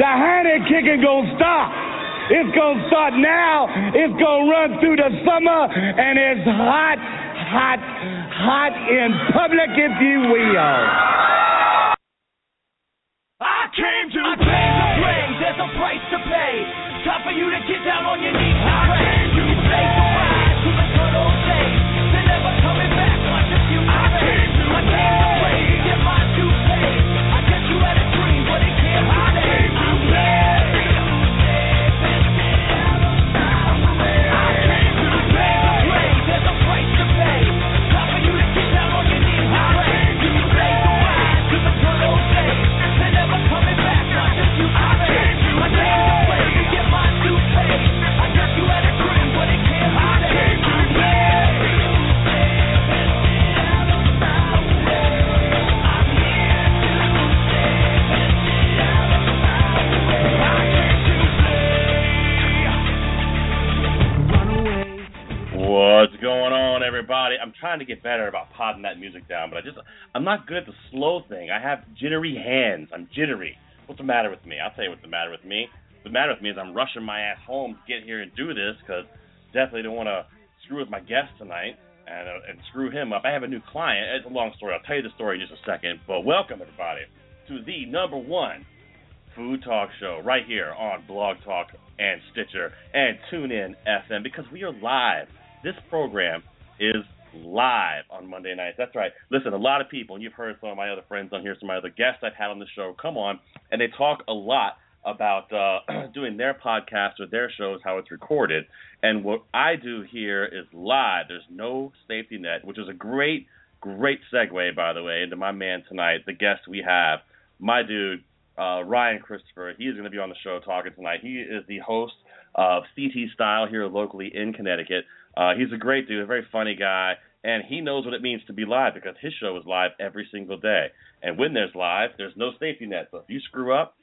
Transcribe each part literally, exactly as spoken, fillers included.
The honey kicking gonna stop. It's gonna start now. It's gonna run through the summer, and it's hot, hot, hot in public, if you will. I came to play the play. There's a price to pay. Time for you to get down on your knees and pray. I came to play the ride to the good old days. They're never coming back like the future. I came to play to get my due paid. I guess you had a dream, but it can't be saved. I came to play. I came to play the play. There's a price to pay. Time for you to get down on your knees and pray. You can play the ride to the good old days. They're never coming back like the future. I came to play to get my due paid. I guess you had a dream, but it can't be saved. I came to play. What's going on, everybody? I'm trying to get better about potting that music down, but I just, I'm not good at the slow thing. I have jittery hands. I'm jittery. What's the matter with me? I'll tell you what's the matter with me. What's the matter with me is I'm rushing my ass home to get here and do this because definitely don't want to screw with my guest tonight and uh, and screw him up. I have a new client. It's a long story. I'll tell you the story in just a second, but welcome, everybody, to the number one food talk show right here on Blog Talk and Stitcher and TuneIn F M because we are live. This program is live on Monday nights. That's right. Listen, a lot of people, and you've heard some of my other friends on here, some of my other guests I've had on the show come on, and they talk a lot about uh, doing their podcasts or their shows, how it's recorded. And what I do here is live. There's no safety net, which is a great, great segue, by the way, into my man tonight, the guest we have, my dude, uh, Ryan Christopher. He is going to be on the show talking tonight. He is the host of C T Style here locally in Connecticut. Uh, he's a great dude, a very funny guy, and he knows what it means to be live because his show is live every single day. And when there's live, there's no safety net. So if you screw up,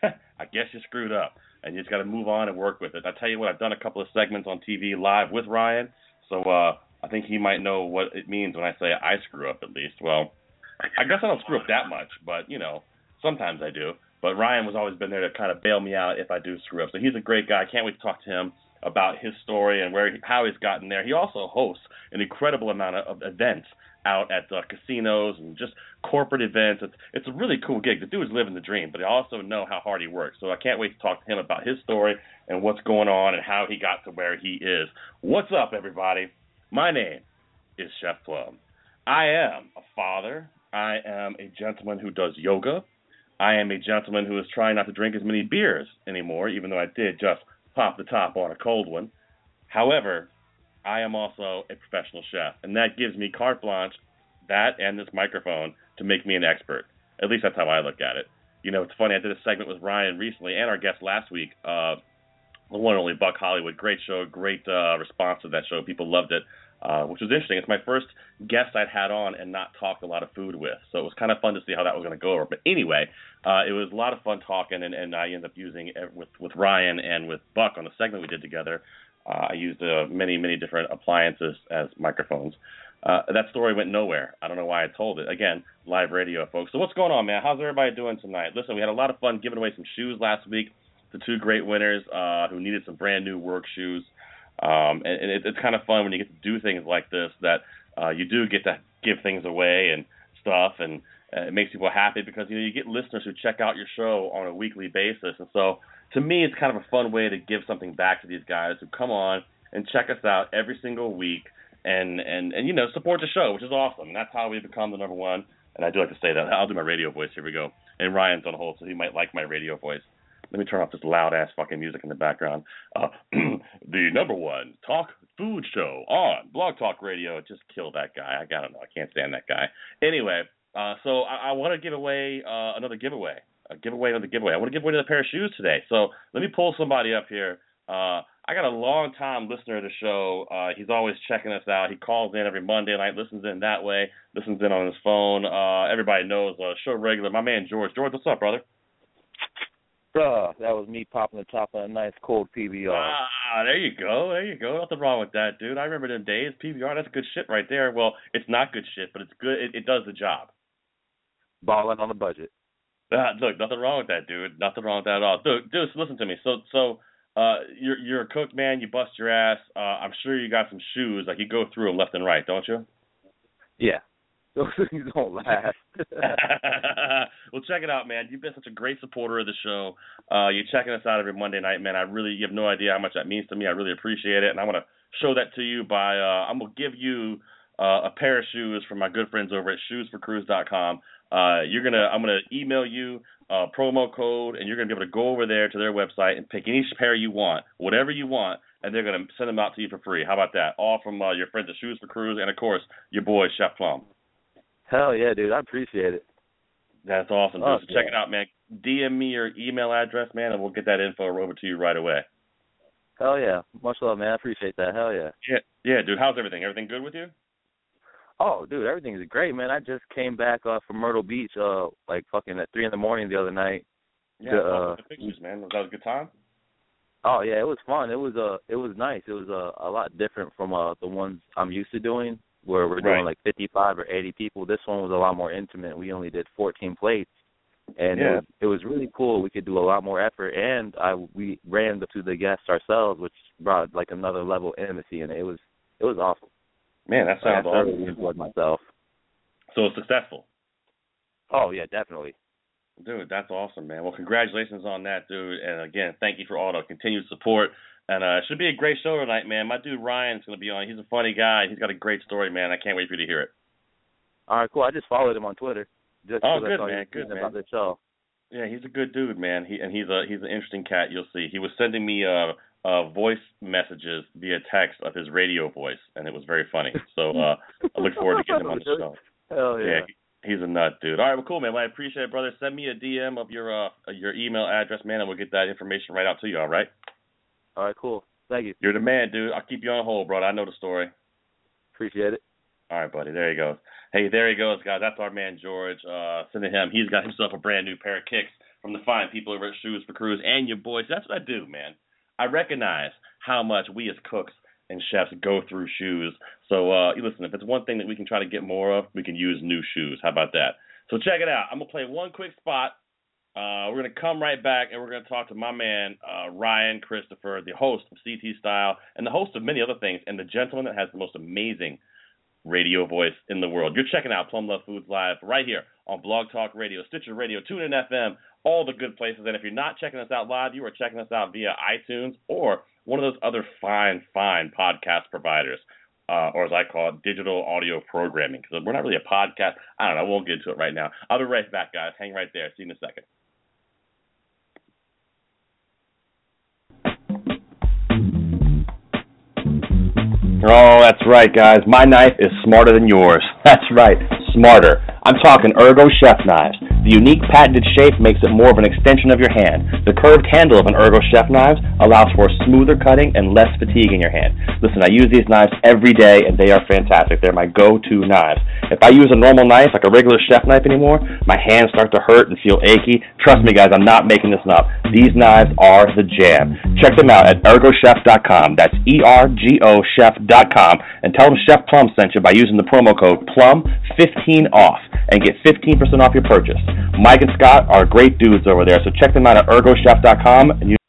I guess you screwed up, and you just got to move on and work with it. I tell you what, I've done a couple of segments on T V live with Ryan, so uh, I think he might know what it means when I say I screw up at least. Well, I guess I don't screw up that much, but, you know, sometimes I do. But Ryan has always been there to kind of bail me out if I do screw up. So he's a great guy. I can't wait to talk to him about his story and where he, how he's gotten there. He also hosts an incredible amount of, of events out at uh, casinos and just corporate events. It's, it's a really cool gig. The dude's living the dream, but I also know how hard he works. So I can't wait to talk to him about his story and what's going on and how he got to where he is. What's up, everybody? My name is Chef Plum. I am a father. I am a gentleman who does yoga. I am a gentleman who is trying not to drink as many beers anymore, even though I did just pop the top on a cold one. However, I am also a professional chef, and that gives me carte blanche, that and this microphone, to make me an expert. At least that's how I look at it. You know, it's funny, I did a segment with Ryan recently, and our guest last week, uh, the one and only Buck Hollywood. Great show, great uh, response to that show. People loved it, uh, which was interesting. It's my first guest I'd had on and not talked a lot of food with, so it was kind of fun to see how that was going to go over. But anyway, uh, it was a lot of fun talking, and, and I ended up using it with, with Ryan and with Buck on the segment we did together. Uh, I used uh, many, many different appliances as microphones. Uh, that story went nowhere. I don't know why I told it. Again, live radio, folks. So what's going on, man? How's everybody doing tonight? Listen, we had a lot of fun giving away some shoes last week to two great winners uh, who needed some brand new work shoes. Um, and and it, it's kind of fun when you get to do things like this that uh, you do get to give things away and stuff, and uh, it makes people happy because, you know, you get listeners who check out your show on a weekly basis. And so to me, it's kind of a fun way to give something back to these guys who come on and check us out every single week and, and, and you know, support the show, which is awesome. And that's how we become the number one. And I do like to say that. I'll do my radio voice. Here we go. And Ryan's on hold, so he might like my radio voice. Let me turn off this loud-ass fucking music in the background. Uh, the number one talk food show on Blog Talk Radio. Just kill that guy. I, I don't know. I can't stand that guy. Anyway, uh, so I, I want to give away uh, another giveaway. A giveaway, another giveaway. I want to give away another pair of shoes today. So let me pull somebody up here. Uh, I got a long-time listener of the show. Uh, he's always checking us out. He calls in every Monday night, listens in that way, listens in on his phone. Uh, everybody knows, uh, show regular. My man, George. George, what's up, brother? Bruh, that was me popping the top of a nice cold P B R. Ah, there you go. There you go. Nothing wrong with that, dude. I remember them days. P B R, that's good shit right there. Well, it's not good shit, but it's good. It, it does the job. Balling on a budget. Uh, look, nothing wrong with that, dude. Nothing wrong with that at all. Dude, dude, so listen to me. So, so uh, you're you're a cook, man. You bust your ass. Uh, I'm sure you got some shoes. Like you go through them left and right, don't you? Yeah. Those things don't last. Well, check it out, man. You've been such a great supporter of the show. Uh, you're checking us out every Monday night, man. I really, you have no idea how much that means to me. I really appreciate it, and I want to show that to you by uh, I'm gonna give you uh, a pair of shoes from my good friends over at shoes for crews dot com. Uh, you're gonna, I'm gonna email you a promo code, and you're gonna be able to go over there to their website and pick any pair you want, whatever you want, and they're gonna send them out to you for free. How about that? All from uh, your friends at Shoes for Crews, and of course your boy Chef Plum. Hell yeah, dude. I appreciate it. That's awesome, dude. Oh, So yeah. check it out, man. D M me your email address, man, and we'll get that info over to you right away. Hell yeah. Much love, man. I appreciate that. Hell yeah. Yeah, yeah, dude. How's everything? Everything good with you? Oh, dude, everything's great, man. I just came back uh, from Myrtle Beach, uh, like fucking at three in the morning the other night. Yeah, The, I saw uh, the pictures, man. Was that a good time? Oh yeah, it was fun. It was uh, it was nice. It was uh, a lot different from uh the ones I'm used to doing, where we're doing Right. like fifty-five or eighty people. This one was a lot more intimate. We only did fourteen plates, and Yeah. it was it was really cool. We could do a lot more effort, and I we ran to the guests ourselves, which brought like another level of intimacy, and it was it was awesome. Man, that sounds I awesome. really enjoyed myself. So it's successful. Oh yeah, definitely. Dude, that's awesome, man. Well, congratulations on that, dude. And again, thank you for all the continued support. And uh, it should be a great show tonight, man. My dude Ryan's going to be on. He's a funny guy. He's got a great story, man. I can't wait for you to hear it. All right, cool. I just followed him on Twitter. Just Oh, 'cause I good, saw you man. Good, tweeting man. about the show. Yeah, he's a good dude, man. He and he's a he's an interesting cat. You'll see. He was sending me uh uh voice messages via text of his radio voice, and it was very funny. So uh, I look forward to getting him on the show. Hell yeah. Yeah, he, he's a nut, dude. All right, well, cool, man. Well, I appreciate it, brother. Send me a D M of your uh your email address, man, and we'll get that information right out to you. All right. All right, cool. Thank you. You're the man, dude. I'll keep you on hold, brother. I know the story. Appreciate it. All right, buddy. There he goes. Hey, there he goes, guys. That's our man, George. Uh, send to him. He's got himself a brand new pair of kicks from the fine people over at Shoes for Crews and your boys. That's what I do, man. I recognize how much we as cooks and chefs go through shoes. So, uh, listen, if it's one thing that we can try to get more of, we can use new shoes. How about that? So check it out. I'm going to play one quick spot. Uh, we're going to come right back, and we're going to talk to my man, uh, Ryan Christopher, the host of C T Style, and the host of many other things, and the gentleman that has the most amazing radio voice in the world. You're checking out Plum Love Foods Live right here on Blog Talk Radio, Stitcher Radio, TuneIn F M, all the good places. And if you're not checking us out live, you are checking us out via iTunes or one of those other fine, fine podcast providers, uh, or as I call it, digital audio programming, because we're not really a podcast. I don't know. I won't get into it right now. I'll be right back, guys. Hang right there. See you in a second. Oh, that's right, guys. My knife is smarter than yours. That's right, smarter. I'm talking Ergo Chef knives. The unique patented shape makes it more of an extension of your hand. The curved handle of an Ergo Chef knives allows for smoother cutting and less fatigue in your hand. Listen, I use these knives every day, and they are fantastic. They're my go-to knives. If I use a normal knife, like a regular chef knife anymore, my hands start to hurt and feel achy. Trust me, guys, I'm not making this up. These knives are the jam. Check them out at ergo chef dot com. That's E R G O chef dot com. And tell them Chef Plum sent you by using the promo code plum fifteen off and get fifteen percent off your purchase. Mike and Scott are great dudes over there, so check them out at ergo chef dot com. And you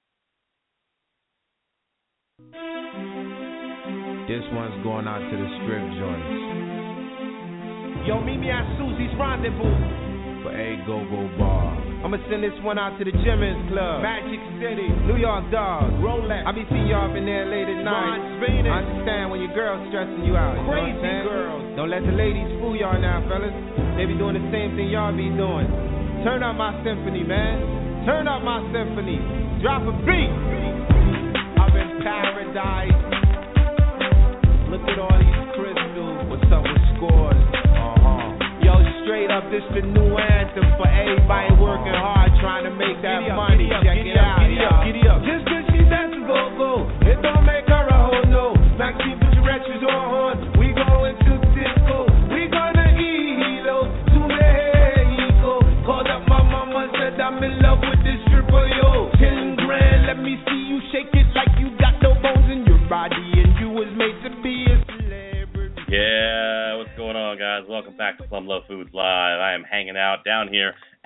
This one's going out to the strip joints. Yo, meet me at Susie's Rendezvous. For a go-go bar. I'ma send this one out to the Jimmins Club, Magic City, New York Dogs, Rolex. I be seeing y'all up in there late at night. I understand when your girl's stressing you out. Crazy you know girls. Don't let the ladies fool y'all now, fellas. They be doing the same thing y'all be doing. Turn up my symphony, man. Turn up my symphony. Drop a beat. I'm in paradise. Look at all these crystals. What's up with scores? Yo, straight up, this the new anthem for everybody working hard trying to make that money. Check it out, yo. Just cause she dances go-go, it don't make her a hoe, no. Maxine, put your wretches on. We going to disco. We gonna eat those to Mexico. Called up my mama, said I'm in love with this stripper, yo. Ten grand, let me see you shake it like you got no bones in your body and you was made to be a celebrity. Yeah, what's going on, guys? Welcome back to Plum Love Foods Live. I am hanging out down here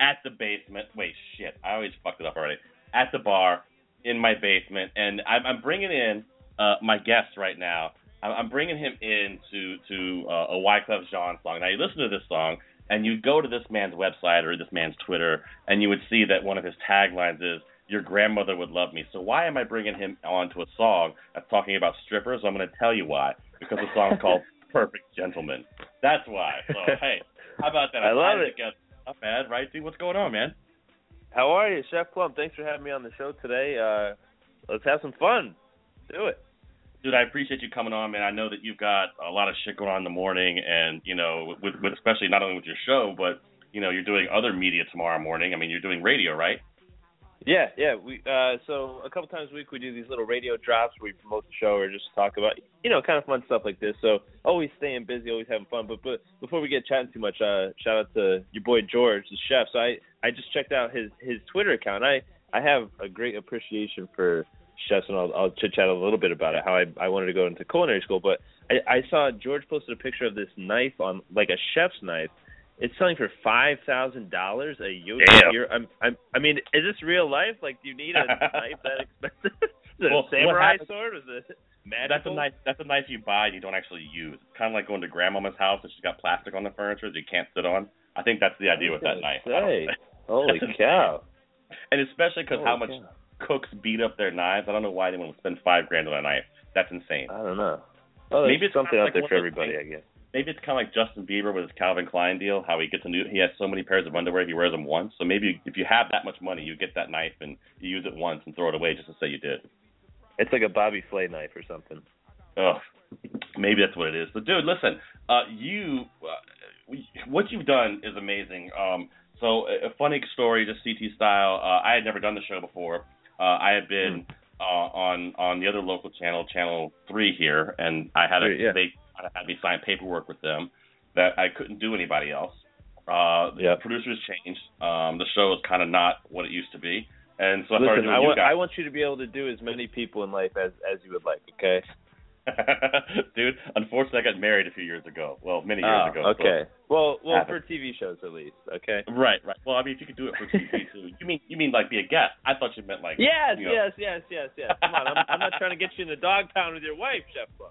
at the basement. Wait, shit. I always fucked it up already. At the bar in my basement, and I'm, I'm bringing in uh, my guest right now. I'm, I'm bringing him in to to uh, a Wyclef Jean song. Now you listen to this song, and you go to this man's website or this man's Twitter, and you would see that one of his taglines is, "Your grandmother would love me." So why am I bringing him on to a song that's talking about strippers? I'm going to tell you why. Because the song's called Perfect Gentleman. That's why. So, hey, how about that? I love it. Together. Not bad, right, dude? What's going on, man? How are you, Chef Plum? Thanks for having me on the show today. Uh, let's have some fun. Do it. Dude, I appreciate you coming on, man. I know that you've got a lot of shit going on in the morning, and, you know, with, with especially not only with your show, but, you know, you're doing other media tomorrow morning. I mean, you're doing radio, right? Yeah, yeah. We uh, so a couple times a week we do these little radio drops where we promote the show or just talk about, you know, kind of fun stuff like this. So always staying busy, always having fun. But but before we get chatting too much, uh, shout out to your boy George, the chef. So I, I just checked out his, his Twitter account. I, I have a great appreciation for chefs, and I'll, I'll chit chat a little bit about it. How I I wanted to go into culinary school, but I, I saw George posted a picture of this knife on like a chef's knife. It's selling for five thousand dollars a year. I'm, I'm, I mean, is this real life? Like, do you need a knife that expensive? Is it well, a samurai sword? Is it magical? That's a knife. That's a knife you buy and you don't actually use. It's kind of like going to grandmama's house and she's got plastic on the furniture that you can't sit on. I think that's the idea with that knife. Say. Holy cow! And especially because how much cow. cooks beat up their knives. I don't know why anyone would spend five grand on a knife. That's insane. I don't know. Well, there's Maybe it's something kind of out like there one for of those everybody, things. I guess. Maybe it's kind of like Justin Bieber with his Calvin Klein deal, how he gets a new, he has so many pairs of underwear, he wears them once. So maybe if you have that much money, you get that knife and you use it once and throw it away just to say you did. It's like a Bobby Flay knife or something. Oh, maybe that's what it is. But dude, listen, uh, you, uh, what you've done is amazing. Um, so a, a funny story, just C T style. Uh, I had never done the show before. Uh, I had been uh, on on the other local channel, Channel Three here, and I had a yeah. they had me sign paperwork with them that I couldn't do anybody else. Uh, the yep. producers changed. Um, the show is kind of not what it used to be, and so I started Listen, doing I you want guys. I want you to be able to do as many people in life as as you would like. Okay. Dude, unfortunately, I got married a few years ago. Well, many years oh, ago. Okay. So well, well, happened. for T V shows at least. Okay. Right, right. Well, I mean, if you could do it for T V too. You mean you mean like be a guest? I thought you meant like. Yes, you know. yes, yes, yes, yes. Come on, I'm, I'm not trying to get you in the dog pound with your wife, Chef Plum.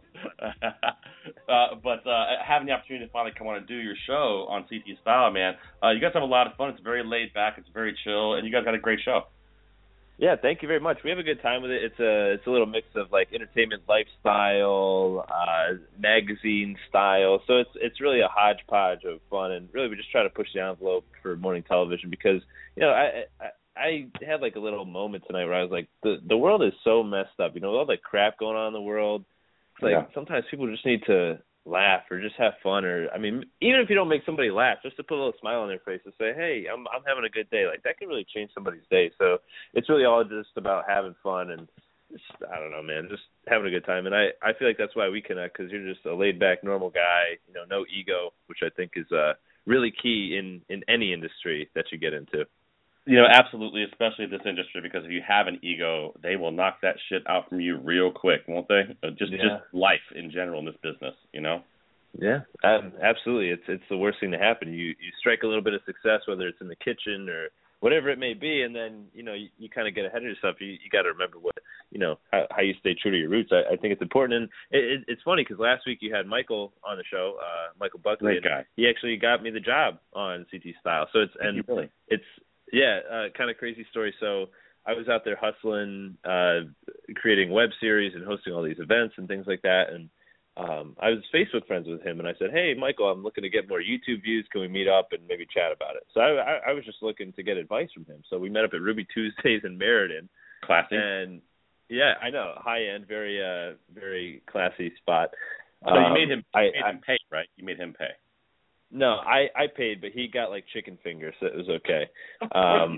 uh, but uh, having the opportunity to finally come on and do your show on C T Style, man, uh, you guys have a lot of fun. It's very laid back. It's very chill, and you guys got a great show. Yeah, thank you very much. We have a good time with it. It's a it's a little mix of like entertainment, lifestyle, uh, magazine style. So it's it's really a hodgepodge of fun, and really we just try to push the envelope for morning television because you know I I, I had like a little moment tonight where I was like the the world is so messed up. You know, all the crap going on in the world. It's like yeah. sometimes people just need to laugh or just have fun, or I mean, even if you don't make somebody laugh, just to put a little smile on their face and say, "Hey, I'm I'm having a good day." Like that can really change somebody's day. So it's really all just about having fun and just, I don't know, man, just having a good time. And I I feel like that's why we connect because you're just a laid back, normal guy. You know, no ego, which I think is uh really key in in any industry that you get into. You know, absolutely, especially this industry, because if you have an ego, they will knock that shit out from you real quick, won't they? Uh, just yeah. just life in general in this business, you know? Yeah, um, absolutely. It's it's the worst thing to happen. You you strike a little bit of success, whether it's in the kitchen or whatever it may be, and then, you know, you, you kind of get ahead of yourself. You you got to remember what, you know, how, how you stay true to your roots. I, I think it's important. And it, it, it's funny because last week you had Michael on the show, uh, Michael Buckley. Great guy. He actually got me the job on C T Style. So it's, and really? it's, Yeah, uh, kind of crazy story. So I was out there hustling, uh, creating web series and hosting all these events and things like that. And um, I was Facebook friends with him, and I said, "Hey, Michael, I'm looking to get more YouTube views. Can we meet up and maybe chat about it?" So I, I, I was just looking to get advice from him. So we met up at Ruby Tuesdays in Meriden. Classy. And yeah, I know, high end, very, uh, very classy spot. So um, you made him, you I, made I, him pay, right? You made him pay. No, I, I paid, but he got like chicken fingers, so it was okay. Um,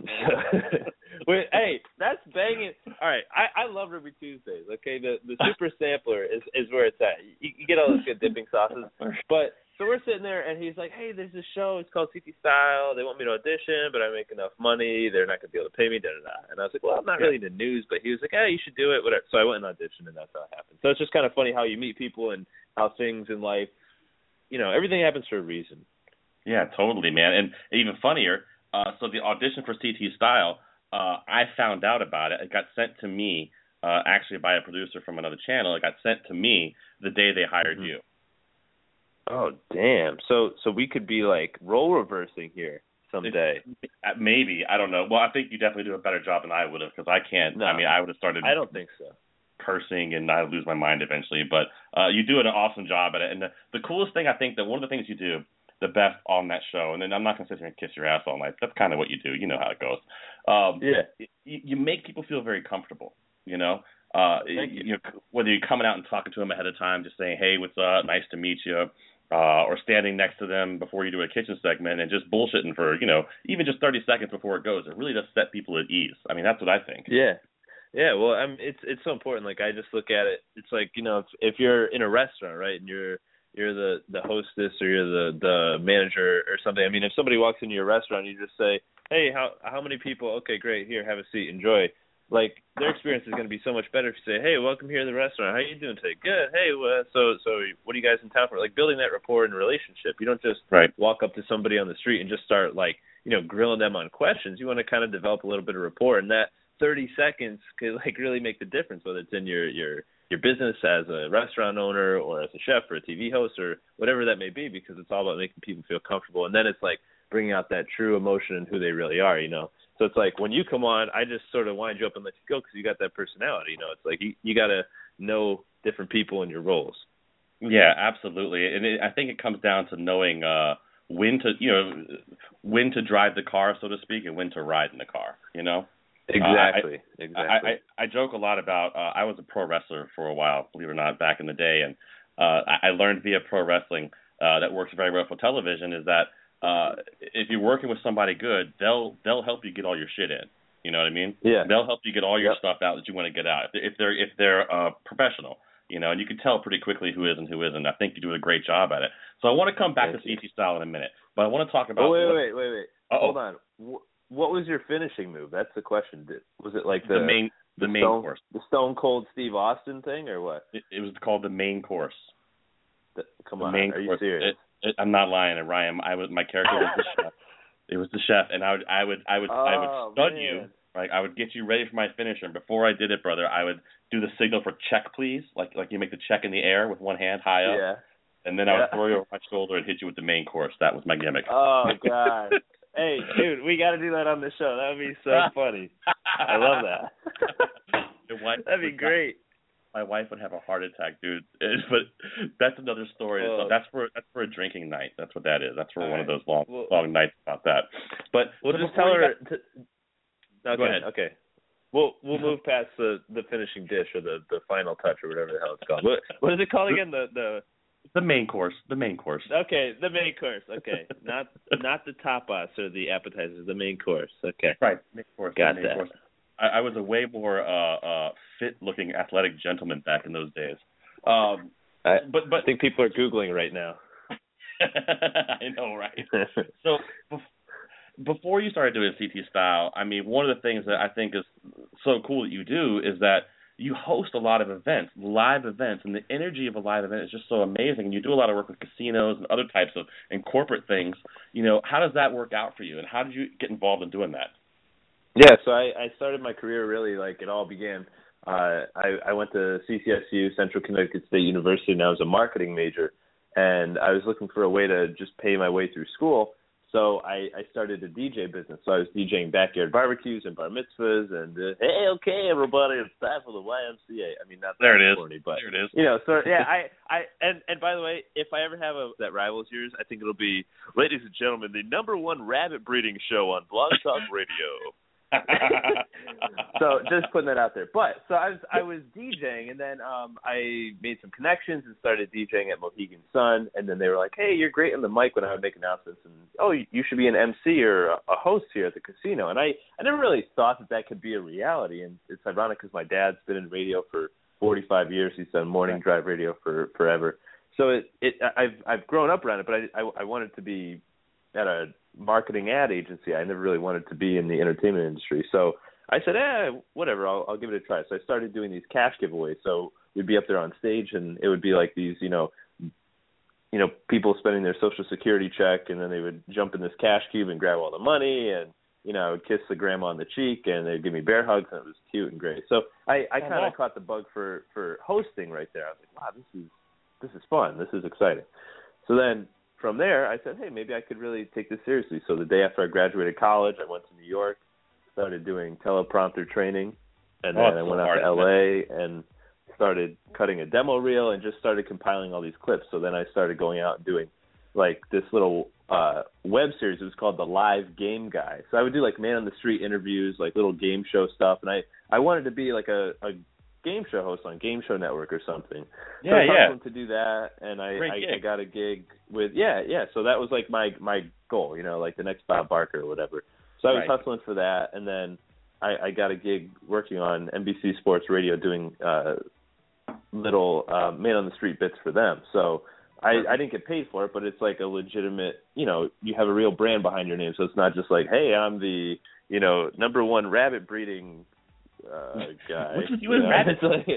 wait, hey, that's banging. All right, I, I love Ruby Tuesdays. Okay, the the super sampler is, is where it's at. You, you get all those good dipping sauces. But so we're sitting there, and he's like, "Hey, there's this show. It's called C T Style. They want me to audition, but I make enough money. They're not gonna be able to pay me." Da da da. And I was like, "Well, I'm not really into news," but he was like, "Hey, you should do it." Whatever. So I went and auditioned, and that's how it happened. So it's just kind of funny how you meet people and how things in life, you know, everything happens for a reason. Yeah, totally, man. And even funnier, Uh, so the audition for C T Style, uh, I found out about it. It got sent to me, uh, actually by a producer from another channel. It got sent to me the day they hired Mm-hmm. you. Oh, damn. So so we could be, like, role reversing here someday. It, maybe. I don't know. Well, I think you definitely do a better job than I would have, because I can't. No. I mean, I would have started I don't think so. cursing and I'd lose my mind eventually. But uh, you do an awesome job at it. And the, the coolest thing, I think, that one of the things you do the best on that show, and then I'm not going to sit here and kiss your ass all night. That's kind of what you do. You know how it goes. Um, yeah. You, you make people feel very comfortable, you know? Uh, Thank you. you know, whether you're coming out and talking to them ahead of time, just saying, hey, what's up, nice to meet you, uh, or standing next to them before you do a kitchen segment and just bullshitting for, you know, even just thirty seconds before it goes. It really does set people at ease. I mean, that's what I think. Yeah. Yeah, well, I mean, it's it's so important. Like, I just look at it. It's like, you know, if, if you're in a restaurant, right, and you're you're the, the hostess or you're the, the manager or something. I mean, if somebody walks into your restaurant, you just say, hey, how how many people? Okay, great. Here, have a seat. Enjoy. Like, their experience is going to be so much better if you say, hey, welcome here to the restaurant. How you doing today? Good. Hey, well, so so what are you guys in town for? Like, building that rapport and relationship. You don't just right. walk up to somebody on the street and just start, like, you know, grilling them on questions. You want to kind of develop a little bit of rapport, and that thirty seconds could, like, really make the difference, whether it's in your your your business as a restaurant owner or as a chef or a T V host or whatever that may be, because it's all about making people feel comfortable. And then it's like bringing out that true emotion and who they really are, you know. So it's like when you come on, I just sort of wind you up and let you go because you got that personality, you know. It's like you, you got to know different people in your roles. Yeah, absolutely. And it, I think it comes down to knowing uh, when to, you know, when to drive the car, so to speak, and when to ride in the car, you know. Exactly. Uh, I, exactly. I, I, I joke a lot about. Uh, I was a pro wrestler for a while, believe it or not, back in the day, and uh, I, I learned via pro wrestling uh, that works very well for television. Is that uh, if you're working with somebody good, they'll they'll help you get all your shit in. You know what I mean? Yeah. They'll help you get all your Yep. stuff out that you want to get out. If they're if they're uh, professional, you know, and you can tell pretty quickly who is and who isn't. I think you do a great job at it. So I want to come back Thank to you. C T Style in a minute, but I want to talk about. Oh, wait, what, wait, wait, wait. Uh-oh. Hold on. What was your finishing move? That's the question. Did, was it like the, the main the, the main Stone, course? the Stone Cold Steve Austin thing, or what? It, it was called the main course. The, come The on, main are you course. serious? It, it, I'm not lying, Ryan. I was my character was the chef. It was the chef, and I would I would I would I would Oh, stud man. you. Like I would get you ready for my finisher. And before I did it, brother, I would do the signal for check, please. Like like you make the check in the air with one hand high up, Yeah. and then I would Yeah. throw you over my shoulder and hit you with the main course. That was my gimmick. Oh God. Hey, dude, we got to do that on the show. That would be so funny. I love that. Your wife That'd be would- great. My wife would have a heart attack, dude. But that's another story. Oh. So that's for that's for a drinking night. That's what that is. That's for All one of right. those long Well- long nights about that. But We'll so just before tell you her. got- To, okay. Go ahead. Okay. We'll we'll move past the, the finishing dish or the, the final touch or whatever the hell it's called. What what is it called again? The the the main course. The main course. okay the main course. Okay, not not the tapas or the appetizers. The main course. Okay. Right. Main course. Got main that. Course. I, I was a way more uh, uh, fit-looking, athletic gentleman back in those days. Um, I, but but I think people are googling right now. I know, right? So bef- before you started doing C T Style, I mean, one of the things that I think is so cool that you do is that you host a lot of events, live events, and the energy of a live event is just so amazing. And you do a lot of work with casinos and other types of and corporate things. You know, how does that work out for you, and how did you get involved in doing that? Yeah, so I, I started my career really like it all began. Uh, I, I went to C C S U, Central Connecticut State University, and I was a marketing major. And I was looking for a way to just pay my way through school. So I, I started a D J business. So I was DJing backyard barbecues and bar mitzvahs and, uh, hey, okay, everybody, it's time for the Y M C A. I mean, not There that it is. corny, but, There it is. you know, so, yeah, I, I and, and by the way, if I ever have a that rivals yours, I think it'll be, ladies and gentlemen, the number one rabbit breeding show on Blog Talk Radio. So just putting that out there. But so I was I was DJing, and then um, I made some connections and started DJing at Mohegan Sun. And then they were like, "Hey, you're great on the mic." When I would make announcements, and oh, you should be an M C or a host here at the casino. And I I never really thought that that could be a reality. And it's ironic because my dad's been in radio for forty-five years. He's done morning drive radio for forever. So it it I've I've grown up around it, but I I, I wanted to be at a marketing ad agency. I never really wanted to be in the entertainment industry. So I said, eh, whatever, I'll, I'll give it a try. So I started doing these cash giveaways. So we'd be up there on stage, and it would be like these, you know, you you know, people spending their Social Security check, and then they would jump in this cash cube and grab all the money, and you know, I would kiss the grandma on the cheek, and they'd give me bear hugs, and it was cute and great. So I, I kind of caught the bug for, for hosting right there. I was like, wow, this is this is fun. This is exciting. So then from there, I said, hey, maybe I could really take this seriously. So the day after I graduated college, I went to New York, started doing teleprompter training, and oh, then I went so out hard, to L A and started cutting a demo reel and just started compiling all these clips. So then I started going out and doing like this little uh, web series. It was called The Live Game Guy. So I would do like man on the street interviews, like little game show stuff. And I, I wanted to be like a, a game show host on Game Show Network or something. Yeah, so I yeah. him to do that, and I, I, I gig. got a gig with yeah, yeah. So that was like my my goal, you know, like the next Bob Barker or whatever. So I was right. hustling for that, and then I, I got a gig working on N B C Sports Radio doing uh, little uh, man on the street bits for them. So I, I didn't get paid for it, but it's like a legitimate, you know, you have a real brand behind your name. So it's not just like, hey, I'm the, you know, number one rabbit breeding uh, guy. What's with you you and know? rabbits? Like,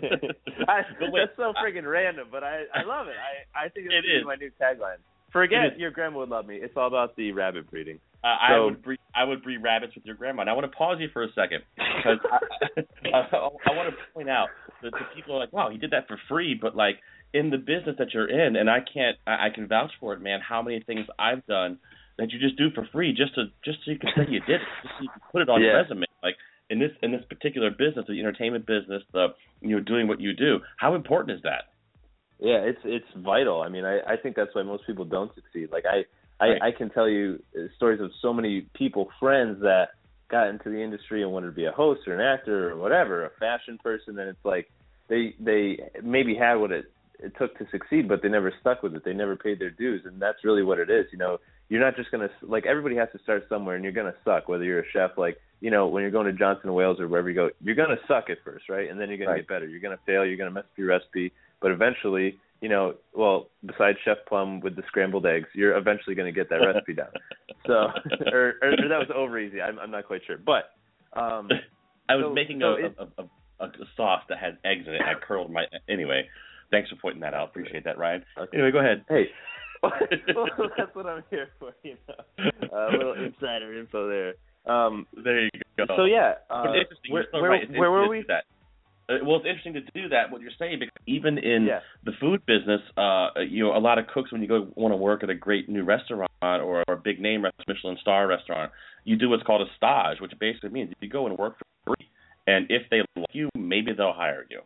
I, that's so friggin' random, but I, I love it. I, I think it's It is. my new tagline. Forget your grandma would love me. It's all about the rabbit breeding. Uh, So- I would breed, I would breed rabbits with your grandma. And I want to pause you for a second because I, I, I want to point out that the people are like, wow, he did that for free, but like in the business that you're in, and I can't, I, I can vouch for it, man. How many things I've done that you just do for free, just to, just so you can say you did it, just so you can put it on Yeah. your resume. Like in this, in this particular business, the entertainment business, the you know doing what you do. How important is that? Yeah, it's it's vital. I mean, I, I think that's why most people don't succeed. Like I, I, Right. I can tell you stories of so many people, friends that got into the industry and wanted to be a host or an actor or whatever, a fashion person, and it's like they they maybe had what it, it took to succeed, but they never stuck with it. They never paid their dues, and that's really what it is. You know, you're not just gonna like everybody has to start somewhere, and you're gonna suck. Whether you're a chef, like you know, when you're going to Johnson and Wales or wherever you go, you're gonna suck at first, right? And then you're gonna Right. get better. You're gonna fail. You're gonna mess up your recipe, but eventually. You know, well, besides Chef Plum with the scrambled eggs, you're eventually going to get that recipe down. So, or, or, or that was over easy. I'm, I'm not quite sure, but um, I was so- making so a, it- a, a, a sauce that had eggs in it. I curled my anyway. Thanks for pointing that out. Appreciate that, Ryan. Okay. Anyway, go ahead. Hey, well, that's what I'm here for. You know, a little insider info there. Um, There you go. so yeah, uh, But it's interesting. where, You're so where, right. It's where were interesting we? to do that. Uh, well, it's interesting to do that. What you're saying, because even in Yeah. the food business, uh, you know, a lot of cooks when you go want to work at a great new restaurant or, or a big name restaurant, Michelin star restaurant, you do what's called a stage, which basically means you go and work for free, and if they like you, maybe they'll hire you.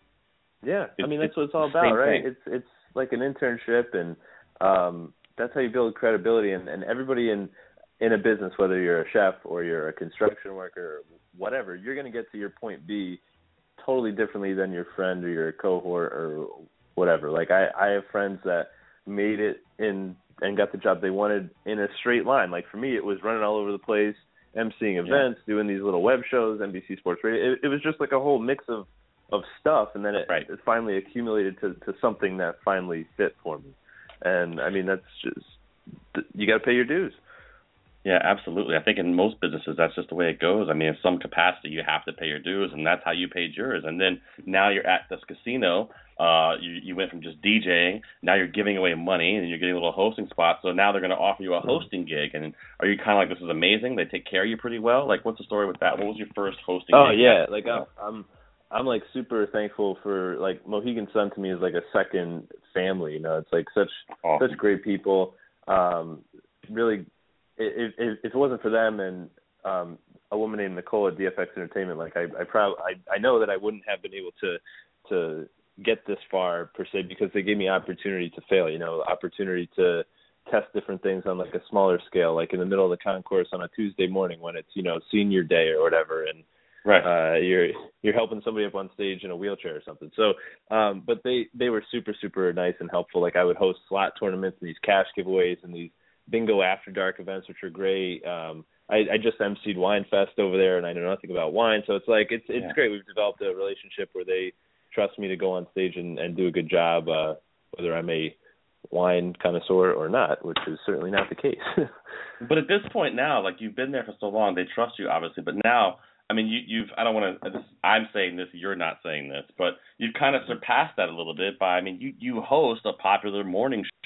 Yeah, I It's- mean that's it's what it's all the about, same right? thing. It's it's like an internship, and um, that's how you build credibility. And, and everybody in in a business, whether you're a chef or you're a construction worker or whatever, you're going to get to your point B totally differently than your friend or your cohort or whatever. Like I, I have friends that made it in and got the job they wanted in a straight line. Like for me, it was running all over the place, emceeing events, yeah. doing these little web shows, N B C Sports Radio. It, it was just like a whole mix of, of stuff, and then it, right. it finally accumulated to, to something that finally fit for me. And I mean, that's just, you got to pay your dues. Yeah, absolutely. I think in most businesses, that's just the way it goes. I mean, in some capacity, you have to pay your dues, and that's how you paid yours. And then now you're at this casino. Uh, you, you went from just DJing. Now you're giving away money, and you're getting a little hosting spot. So now they're going to offer you a hosting gig. And are you kind of like, this is amazing? They take care of you pretty well? Like, what's the story with that? What was your first hosting oh, gig? Oh, yeah. Like, I'm, I'm, I'm, like, super thankful for, like, Mohegan Sun to me is like a second family. You know, it's, like, such awesome. such great people. Um, really – If, if, if it wasn't for them and um, a woman named Nicole at D F X Entertainment, like I, I, proud, I, I know that I wouldn't have been able to to get this far per se because they gave me opportunity to fail. You know, opportunity to test different things on like a smaller scale, like in the middle of the concourse on a Tuesday morning when it's you know senior day or whatever, and right. uh, you're you're helping somebody up on stage in a wheelchair or something. So, um, but they they were super super nice and helpful. Like I would host slot tournaments and these cash giveaways and these bingo after dark events, which are great. Um, I, I just emceed Wine Fest over there, and I know nothing about wine, so it's like it's it's yeah. great. We've developed a relationship where they trust me to go on stage and, and do a good job, uh, whether I'm a wine connoisseur or not, which is certainly not the case. But at this point now, like you've been there for so long, they trust you obviously. But now, I mean, you, you've I don't want to. I'm saying this, you're not saying this, but you've kind of surpassed that a little bit by. I mean, you you host a popular morning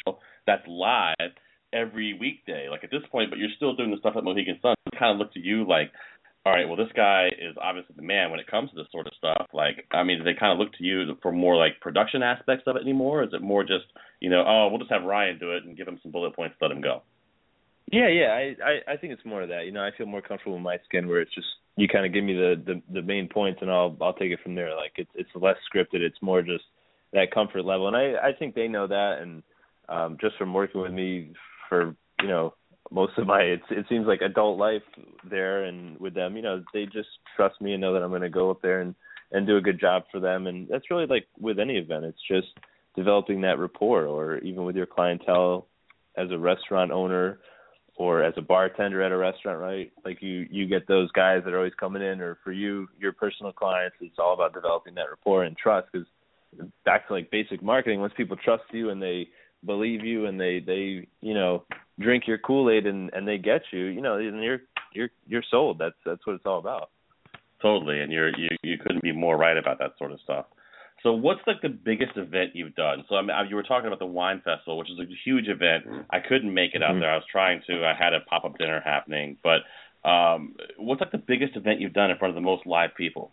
show that's live every weekday, like at this point, but you're still doing the stuff at Mohegan Sun. They kind of look to you like, all right, well, this guy is obviously the man when it comes to this sort of stuff. Like, I mean, do they kind of look to you for more like production aspects of it anymore? Or is it more just, you know, oh, we'll just have Ryan do it and give him some bullet points, let him go? Yeah, yeah, I, I, I think it's more of that. You know, I feel more comfortable in my skin where it's just you kind of give me the, the, the main points and I'll I'll take it from there. Like it's it's less scripted. It's more just that comfort level, and I, I think they know that. And um, just from working with me for you know most of my it's, it seems like adult life there and with them, you know, they just trust me and know that I'm going to go up there and and do a good job for them. And that's really like with any event. It's just developing that rapport, or even with your clientele as a restaurant owner. Or as a bartender at a restaurant, right? Like you, you get those guys that are always coming in, or for you, your personal clients, it's all about developing that rapport and trust. Because back to like basic marketing, once people trust you and they believe you and they, they you know, drink your Kool-Aid and, and they get you, you know, and you're you're you're sold. That's that's what it's all about. Totally, and you're you you couldn't be more right about that sort of stuff. So what's like the biggest event you've done? So I mean, you were talking about the wine festival, which is a huge event. I couldn't make it out Mm-hmm. there. I was trying to. I had a pop-up dinner happening. But um, what's like the biggest event you've done in front of the most live people?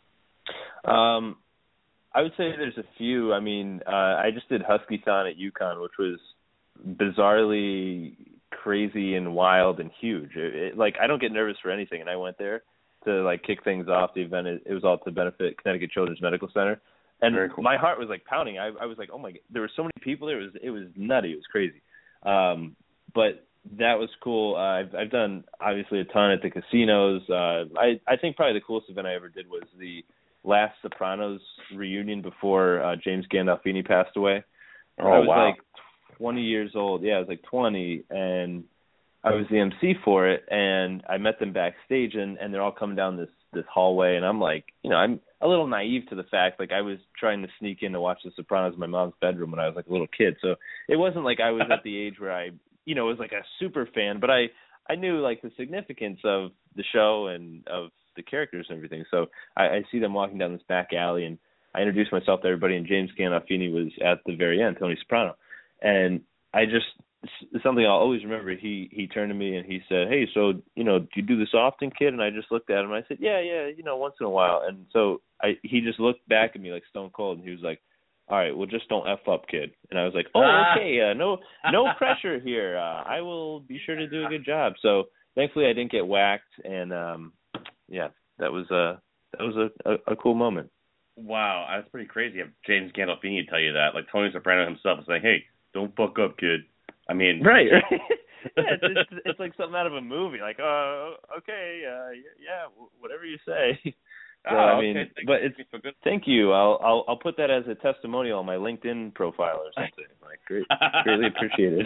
Um, I would say there's a few. I mean, uh, I just did Husky-Thon at UConn, which was bizarrely crazy and wild and huge. It, it, like, I don't get nervous for anything, and I went there to, like, kick things off. The event, it, it was all to benefit Connecticut Children's Medical Center. And cool. My heart was like pounding. I, I was like, oh my God, there were so many people there. It was it was nutty. It was crazy. Um, but that was cool. Uh, I've I've done obviously a ton at the casinos. Uh, I I think probably the coolest event I ever did was the last Sopranos reunion before uh, James Gandolfini passed away. Oh I was wow! Like twenty years old. Yeah, I was like twenty, and I was the M C for it. And I met them backstage, and and they're all coming down this this hallway, and I'm like, you know, I'm a little naive to the fact, like I was trying to sneak in to watch The Sopranos in my mom's bedroom when I was like a little kid. So it wasn't like I was at the age where I, you know, was like a super fan, but I, I knew like the significance of the show and of the characters and everything. So I, I see them walking down this back alley, and I introduced myself to everybody, and James Gandolfini was at the very end, Tony Soprano. And I just, something I'll always remember, he he turned to me and he said, hey, so, you know, do you do this often, kid? And I just looked at him and I said, yeah, yeah, you know, once in a while. And so I he just looked back at me like stone cold, and he was like, all right, well, just don't F up, kid. And I was like, oh, okay, uh, no no pressure here. Uh, I will be sure to do a good job. So thankfully I didn't get whacked, and um, yeah, that was, uh, that was a, a, a cool moment. Wow, that's pretty crazy. If James Gandolfini tell you that, like Tony Soprano himself is saying, hey, don't fuck up, kid. I mean, right, right. yeah, it's, it's it's like something out of a movie. Like, oh, okay, uh, yeah, whatever you say. So, oh, I mean, okay. Thank but you. it's For good. thank you. I'll I'll I'll put that as a testimonial on my LinkedIn profile or something. Like, great, greatly appreciated.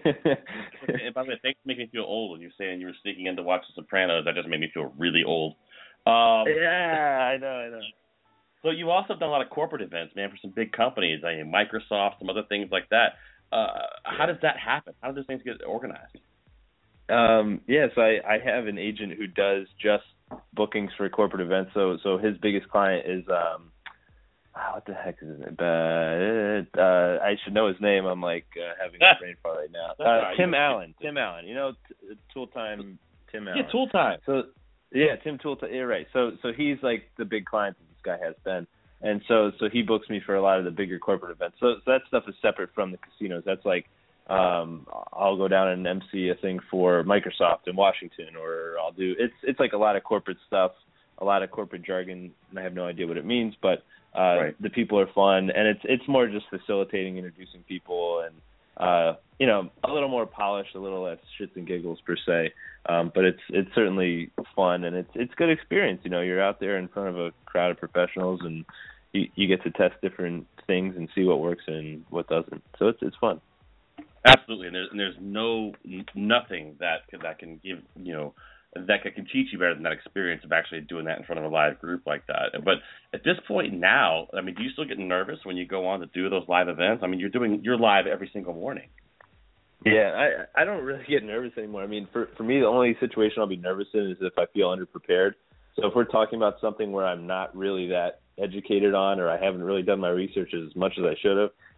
And by the way, thanks for making me feel old. When you're saying you were sneaking in to watch The Sopranos, that just made me feel really old. Um, yeah, I know, I know. So you also done a lot of corporate events, man, for some big companies, I mean, Microsoft, some other things like that. Uh, how does that happen? How do those things get organized? Um, yes, I, I have an agent who does just bookings for corporate events. So so his biggest client is um, oh, what the heck is his name? Uh, uh, I should know his name. I'm like uh, having a brain fart right now. Uh, right. Tim Allen. Tim Allen. You know, t- Tool Time. Tim Allen. Yeah, Tool Time. So yeah, Tim Tool Time. Yeah, right. So so he's like the big client that this guy has been. And so, so he books me for a lot of the bigger corporate events. So, so that stuff is separate from the casinos. That's like, um, I'll go down and M C a thing for Microsoft in Washington, or I'll do. It's it's like a lot of corporate stuff, a lot of corporate jargon, and I have no idea what it means. But uh, right. the people are fun, and it's it's more just facilitating, introducing people, and uh, you know, a little more polished, a little less shits and giggles per se. Um, but it's it's certainly fun, and it's it's good experience. You know, you're out there in front of a crowd of professionals, and you, you get to test different things and see what works and what doesn't. So it's it's fun. Absolutely, and there's and there's no nothing that that can give you know that can teach you better than that experience of actually doing that in front of a live group like that. But at this point now, I mean, do you still get nervous when you go on to do those live events? I mean, you're doing you're live every single morning. Yeah, I I don't really get nervous anymore. I mean, for for me, the only situation I'll be nervous in is if I feel underprepared. So if we're talking about something where I'm not really that educated on, or I haven't really done my research as much as I should have,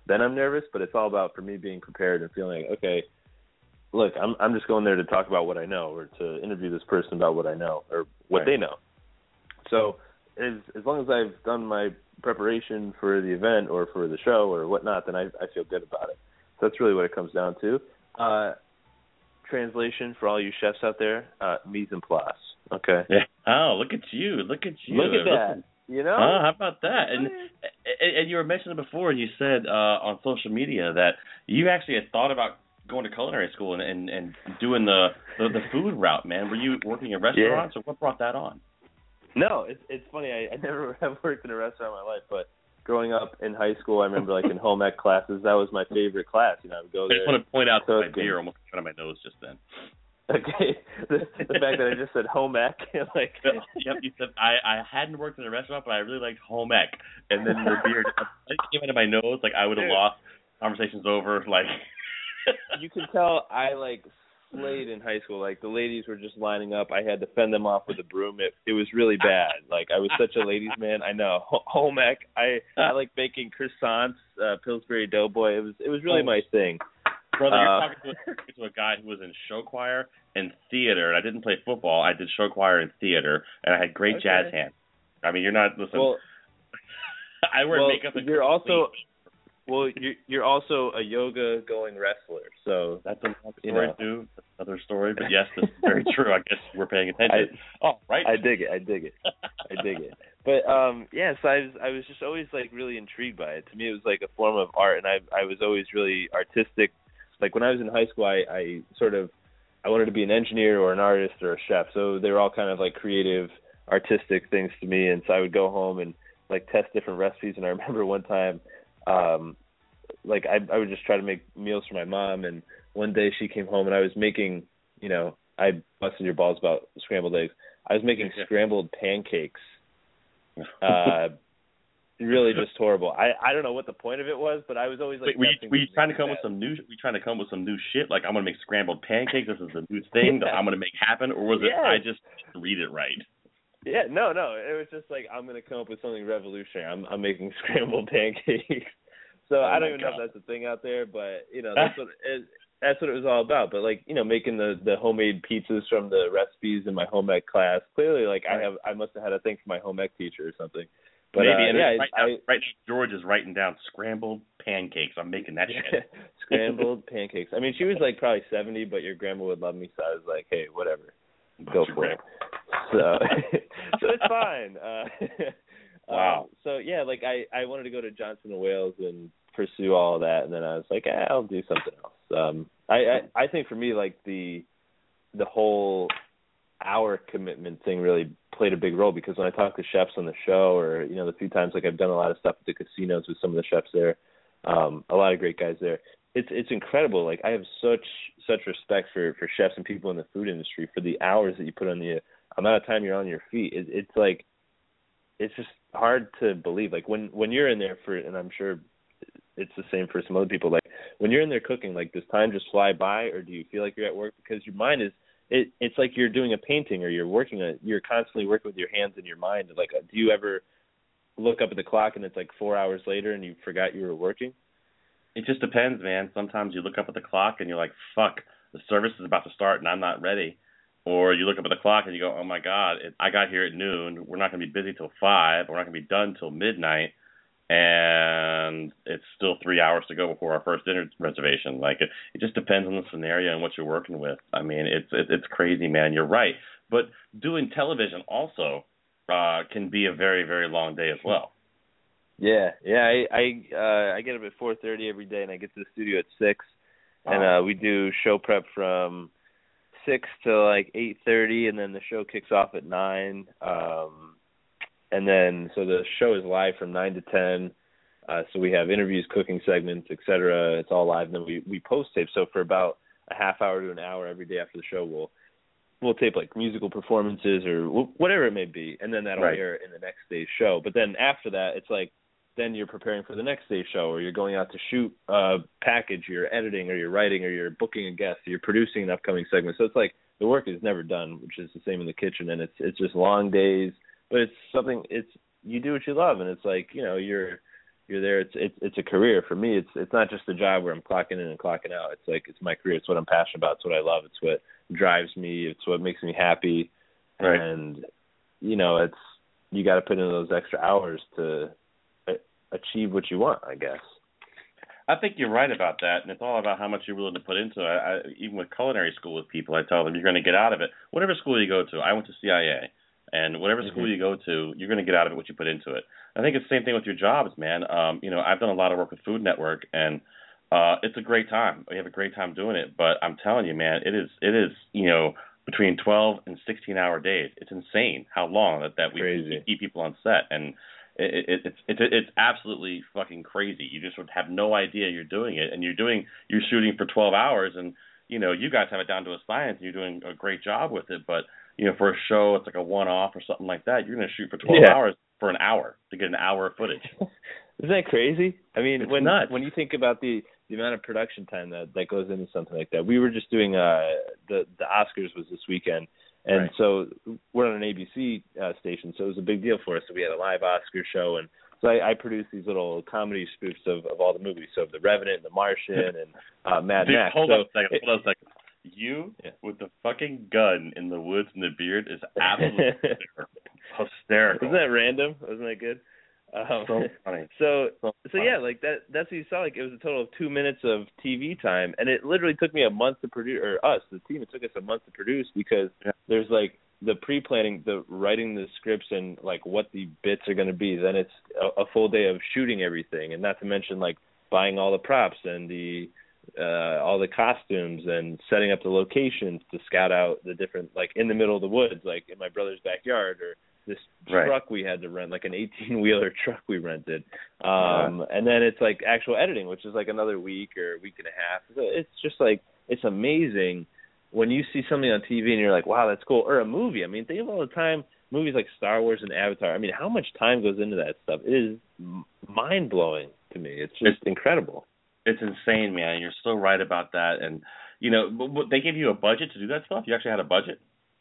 then I'm nervous. But it's all about for me being prepared and feeling like, okay, look, I'm I'm just going there to talk about what I know or to interview this person about what I know or what Right. they know. So as as long as I've done my preparation for the event or for the show or whatnot, then I I feel good about it. So that's really what it comes down to. Uh, translation for all you chefs out there: uh, mise en place. Okay. Yeah. Oh, look at you! Look at you! Look at that. You know? Oh, how about that? And, and and you were mentioning before, and you said uh, on social media that you actually had thought about going to culinary school and and, and doing the, the the food route. Man, were you working in restaurants, Yeah. or what brought that on? No, it's it's funny. I, I never have worked in a restaurant in my life, but growing up in high school, I remember like in home ec classes, that was my favorite class. You know, I would go I there. just want to point out that my cook beer and- almost got on my nose just then. Okay, the, the fact that I just said home ec, like Yep, you said I, I hadn't worked in a restaurant, but I really liked home ec. And then the beer just came out of my nose, like I would have Dude. lost. Conversation's over. Like you can tell I like slayed in high school. Like the ladies were just lining up. I had to fend them off with a broom. It it was really bad. Like I was such a ladies' man. I know. Ho- home ec. I I like baking croissants, uh, Pillsbury Doughboy. It was it was really Oh. my thing. Brother, you're Uh, talking to a, to a guy who was in show choir and theater, and I didn't play football. I did show choir and theater, and I had great Okay. jazz hands. I mean, you're not listen. Well, I wear well, makeup. And you're also clean. well, you're you're also a yoga going wrestler. So That's another you story know. too. That's another story, but yes, this is very true. I guess we're paying attention. oh, right. I dig it. I dig it. I dig it. But um yeah, so I was I was just always like really intrigued by it. To me, it was like a form of art, and I I was always really artistic. Like when I was in high school, I, I sort of I wanted to be an engineer or an artist or a chef. So they were all kind of like creative, artistic things to me. And so I would go home and like test different recipes. And I remember one time, um, like I I would just try to make meals for my mom. And one day she came home and I was making, you know, I busted your balls about scrambled eggs. I was making scrambled pancakes. Uh, really just horrible. I, I don't know what the point of it was, but I was always like. Wait, were you, messing were you with trying to making come with that. some new? Were you trying to come with some new shit? Like I'm gonna make scrambled pancakes. This is a new thing that Yeah. I'm gonna make happen, or was it Yes. I just didn't read it right? Yeah, no, no. It was just like I'm gonna come up with something revolutionary. I'm I'm making scrambled pancakes. So Oh I don't my even know God. if that's a thing out there, but you know that's what it, that's what it was all about. But like you know, making the the homemade pizzas from the recipes in my home ec class. Clearly, like I have I must have had a thing for my home ec teacher or something. But Maybe uh, and yeah, right, I, now, right now George is writing down scrambled pancakes. I'm making that shit. scrambled pancakes. I mean, she was like probably seventy, but your grandma would love me, so I was like, hey, whatever, go for it. So, so it's fine. Uh, Wow. Um, so yeah, like I, I wanted to go to Johnson and Wales and pursue all of that, and then I was like, eh, I'll do something else. Um, I, I, I think for me, like the, the whole hour commitment thing really played a big role because when I talk to chefs on the show, or you know, the few times like I've done a lot of stuff at the casinos with some of the chefs there, um, a lot of great guys there. It's it's incredible. Like I have such such respect for, for chefs and people in the food industry for the hours that you put on the amount of time you're on your feet. It, it's like it's just hard to believe. Like when when you're in there for, and I'm sure it's the same for some other people. Like when you're in there cooking, like does time just fly by, or do you feel like you're at work because your mind is it? It's like you're doing a painting, or you're working a. You're constantly working with your hands and your mind. Like, do you ever look up at the clock and it's like four hours later and you forgot you were working? It just depends, man. Sometimes you look up at the clock and you're like, fuck, the service is about to start and I'm not ready. Or you look up at the clock and you go, oh, my God, it, I got here at noon. We're not going to be busy till five. We're not going to be done till midnight. And it's still three hours to go before our first dinner reservation. Like, it, it just depends on the scenario and what you're working with. I mean, it's it, it's crazy, man. You're right. But doing television also uh, can be a very, very long day as well. Yeah, yeah. I I, uh, I get up at four thirty every day, and I get to the studio at six, and uh, we do show prep from six to like eight thirty, and then the show kicks off at nine. Um, and then so the show is live from nine to ten. Uh, so we have interviews, cooking segments, et cetera. It's all live, and then we we post tape. So for about a half hour to an hour every day after the show, we'll we'll tape like musical performances or whatever it may be, and then that'll Right. air in the next day's show. But then after that, it's like then you're preparing for the next day's show, or you're going out to shoot a package, you're editing, or you're writing, or you're booking a guest, or you're producing an upcoming segment. So it's like the work is never done, which is the same in the kitchen, and it's it's just long days. But it's something it's you do what you love, and it's like you know you're you're there. It's it's it's a career for me. It's it's not just a job where I'm clocking in and clocking out. It's like it's my career. It's what I'm passionate about. It's what I love. It's what drives me. It's what makes me happy. Right. And you know, it's you got to put in those extra hours to achieve what you want, I guess. I think you're right about that, and it's all about how much you're willing to put into it. I, even with culinary school with people, I tell them you're going to get out of it. Whatever school you go to, I went to C I A, and whatever school Mm-hmm. you go to, you're going to get out of it what you put into it. I think it's the same thing with your jobs, man. Um, you know, I've done a lot of work with Food Network, and uh, it's a great time. We have a great time doing it, but I'm telling you, man, it is it is you know between twelve and sixteen hour days. It's insane how long that that we Crazy. keep people on set, and It, it, it's it's it's absolutely fucking crazy. You just would have no idea you're doing it, and you're doing you're shooting for twelve hours, and you know you guys have it down to a science, and you're doing a great job with it. But you know, for a show, it's like a one-off or something like that. You're going to shoot for twelve Yeah. hours for an hour to get an hour of footage. Isn't that crazy? I mean, It's when nuts. when you think about the the amount of production time that that goes into something like that, we were just doing uh the the Oscars was this weekend. And Right. so we're on an A B C uh, station, so it was a big deal for us. So we had a live Oscar show, and so I, I produced these little comedy spoofs of, of all the movies, so The Revenant, The Martian, and uh, Mad Dude, Max. hold so on a second. it- Hold on a second. You Yeah. with the fucking gun in the woods and the beard is absolutely hysterical. Isn't that random? Wasn't that good? Um, So funny. So, So so yeah, like that. That's what you saw. Like it was a total of two minutes of T V time, and it literally took me a month to produce, or us, the team. It took us a month to produce because Yeah. there's like the pre-planning, the writing the scripts, and like what the bits are going to be. Then it's a, a full day of shooting everything, and not to mention like buying all the props and the uh all the costumes and setting up the locations to scout out the different, like in the middle of the woods, like in my brother's backyard, or this Right. truck we had to rent, like an eighteen wheeler truck we rented. Um and then it's like actual editing, which is like another week or a week and a half. So it's just like, it's amazing when you see something on T V and you're like, wow, that's cool. Or a movie. I mean, think of all the time movies like Star Wars and Avatar. I mean, how much time goes into that stuff? It is m- mind-blowing to me. It's just It's- incredible. It's insane, man. You're so right about that. And you know, but, but they gave you a budget to do that stuff. You actually had a budget.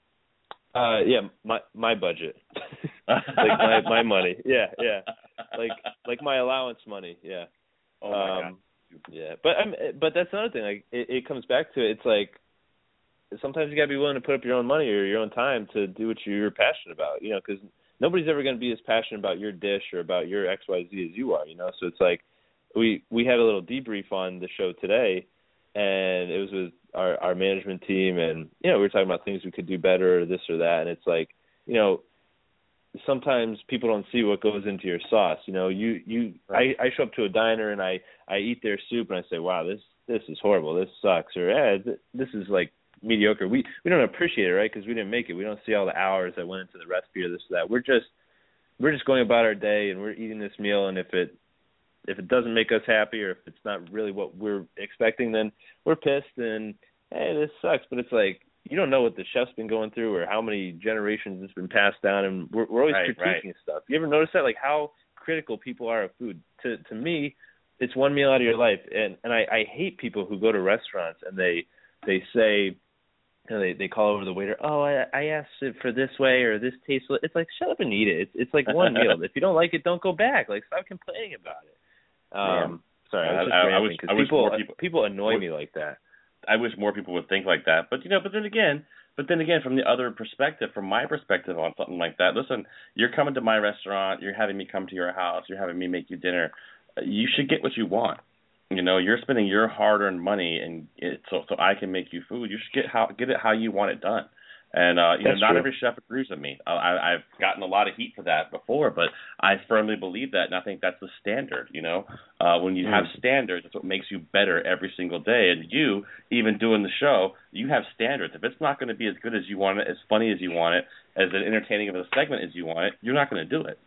Uh, yeah, my my budget, like my my money. Yeah, yeah, like like my allowance money. Yeah. Oh my um, Yeah, but I'm, but that's another thing. Like it, it comes back to it. It's like sometimes you gotta be willing to put up your own money or your own time to do what you're passionate about. You know, because nobody's ever gonna be as passionate about your dish or about your X Y Z as you are. You know, so it's like we we had a little debrief on the show today, and it was with our our management team, and you know we were talking about things we could do better, or this or that, and it's like, you know, sometimes people don't see what goes into your sauce. You know, you you Right. I, I show up to a diner and I I eat their soup and I say, wow, this this is horrible, this sucks, or eh, th- this is like mediocre. We we don't appreciate it, right? Because we didn't make it. We don't see all the hours that went into the recipe or this or that. We're just we're just going about our day and we're eating this meal, and if it if it doesn't make us happy or if it's not really what we're expecting, then we're pissed and hey, this sucks. But it's like, you don't know what the chef's been going through or how many generations it's been passed down, and we're, we're always Right, critiquing right. stuff. You ever notice that, like how critical people are of food? To to me, it's one meal out of your life, and and I, I hate people who go to restaurants and they they say, you know, they they call over the waiter, oh, I I asked it for this way or this tastes. It's like, shut up and eat it. It's it's like one meal. If you don't like it, don't go back. Like, stop complaining about it. Um, sorry, I was just I- I ranting wish- 'cause I wish people more people- people annoy would- me like that. I wish more people would think like that. But you know, but then again, but then again, from the other perspective, from my perspective on something like that, listen, you're coming to my restaurant, you're having me come to your house, you're having me make you dinner. Uh, You should get what you want. You know, you're spending your hard-earned money, and it, so so I can make you food. You should get how get it how you want it done. And uh, you That's know, not true. every chef agrees with me. I, I, I've gotten a lot of heat for that before, but I firmly believe that, and I think that's the standard. You know, uh, when you Mm. have standards, it's what makes you better every single day. And you, even doing the show, you have standards. If it's not going to be as good as you want it, as funny as you want it, as entertaining of a segment as you want it, you're not going to do it.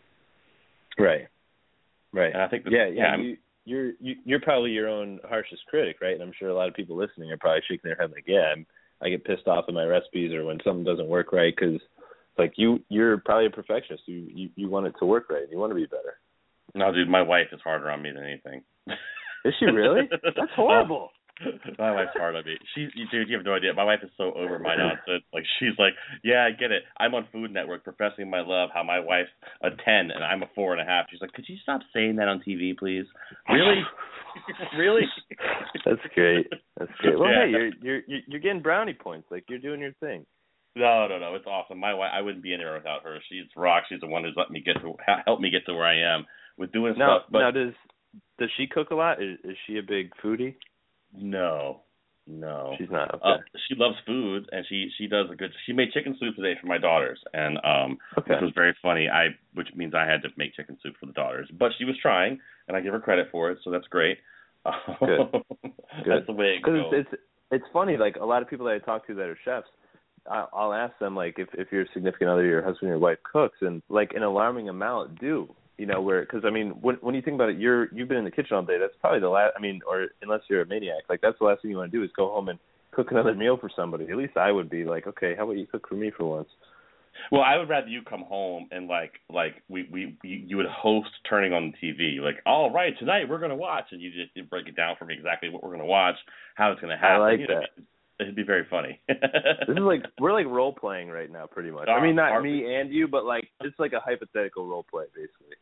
Right. Right. And I think that, yeah, yeah. yeah, you, you're you, you're probably your own harshest critic, right? And I'm sure a lot of people listening are probably shaking their head like, yeah, I'm, I get pissed off at my recipes or when something doesn't work right, because like you you're probably a perfectionist. You, you you want it to work right. You want to be better. No, dude, my wife is harder on me than anything. Is she really? That's horrible. My wife's hard on me. She, dude, you have no idea. My wife is so over my nonsense. Like, she's like, yeah, I get it. I'm on Food Network professing my love how my wife's a ten and I'm a four and a half. She's like, could you stop saying that on T V, please? Really? Really? That's great. That's great. Well, Yeah. hey, you're you're you're getting brownie points. Like, you're doing your thing. No, no, no. It's awesome. My wife, I wouldn't be anywhere without her. She's rock. She's the one who's let me get to help me get to where I am with doing Now, stuff. But now does does she cook a lot? Is, is she a big foodie? no, no. She's not. Okay. Uh, she loves food, and she she does a good. She made chicken soup today for my daughters, and um, Okay. which was very funny. I which means I had to make chicken soup for the daughters, but she was trying, and I give her credit for it, so that's great. Good. That's the way it Because goes. it's, it's it's funny. Like, a lot of people that I talk to that are chefs, I, I'll ask them, like, if if your significant other, your husband, your wife cooks, and like an alarming amount do. You know, where, because I mean, when when you think about it, you're you've been in the kitchen all day. That's probably the last. I mean, or unless you're a maniac, like, that's the last thing you want to do is go home and cook another meal for somebody. At least I would be like, okay, how about you cook for me for once? Well, I would rather you come home and like like we we you, you would host turning on the T V, like, all right, tonight we're gonna watch, and you just you break it down for me exactly what we're gonna watch, how it's gonna happen. I like you know, that. It'd be very funny. This is like, we're like role playing right now, pretty much. I Oh, mean, not are me we? and you, but like, it's like a hypothetical role play, basically.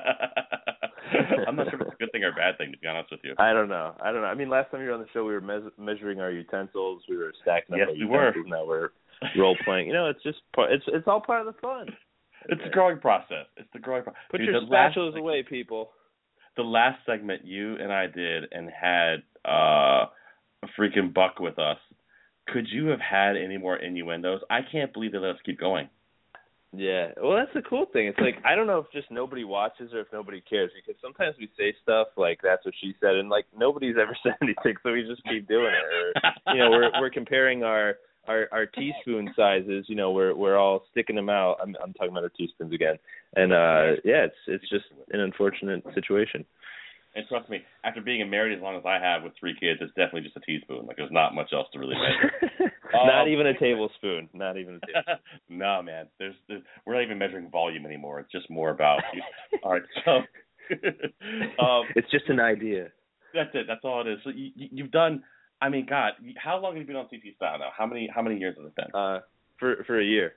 I'm not sure if it's a good thing or a bad thing, to be honest with you. I don't know. I don't know. I mean, last time you were on the show, we were mes- measuring our utensils. We were stacking up Yes, our we were. utensils. Now we're role playing. You know, it's just part, it's it's all part of the fun. It's the growing process. It's the growing process. Put Dude, your the last- spatulas away, people. The last segment you and I did and had uh, a freaking Buck with us. Could you have had any more innuendos? I can't believe they let us keep going. Yeah. Well, that's the cool thing. It's like, I don't know if just nobody watches or if nobody cares, because sometimes we say stuff like that's what she said, and like nobody's ever said anything, so we just keep doing it. Or, you know, we're we're comparing our our our teaspoon sizes. You know, we're we're all sticking them out. I'm I'm talking about our teaspoons again, and uh, yeah, it's it's just an unfortunate situation. And trust me, after being married as long as I have with three kids, it's definitely just a teaspoon. Like, there's not much else to really measure. Not Um, even a tablespoon. Not even a tablespoon. No, man. There's, there's we're not even measuring volume anymore. It's just more about. All right, so um, It's just an idea. that's it. That's all it is. So you, you, you've done. I mean, God, how long have you been on C T Style now? How many how many years has it been? Uh, for for a year.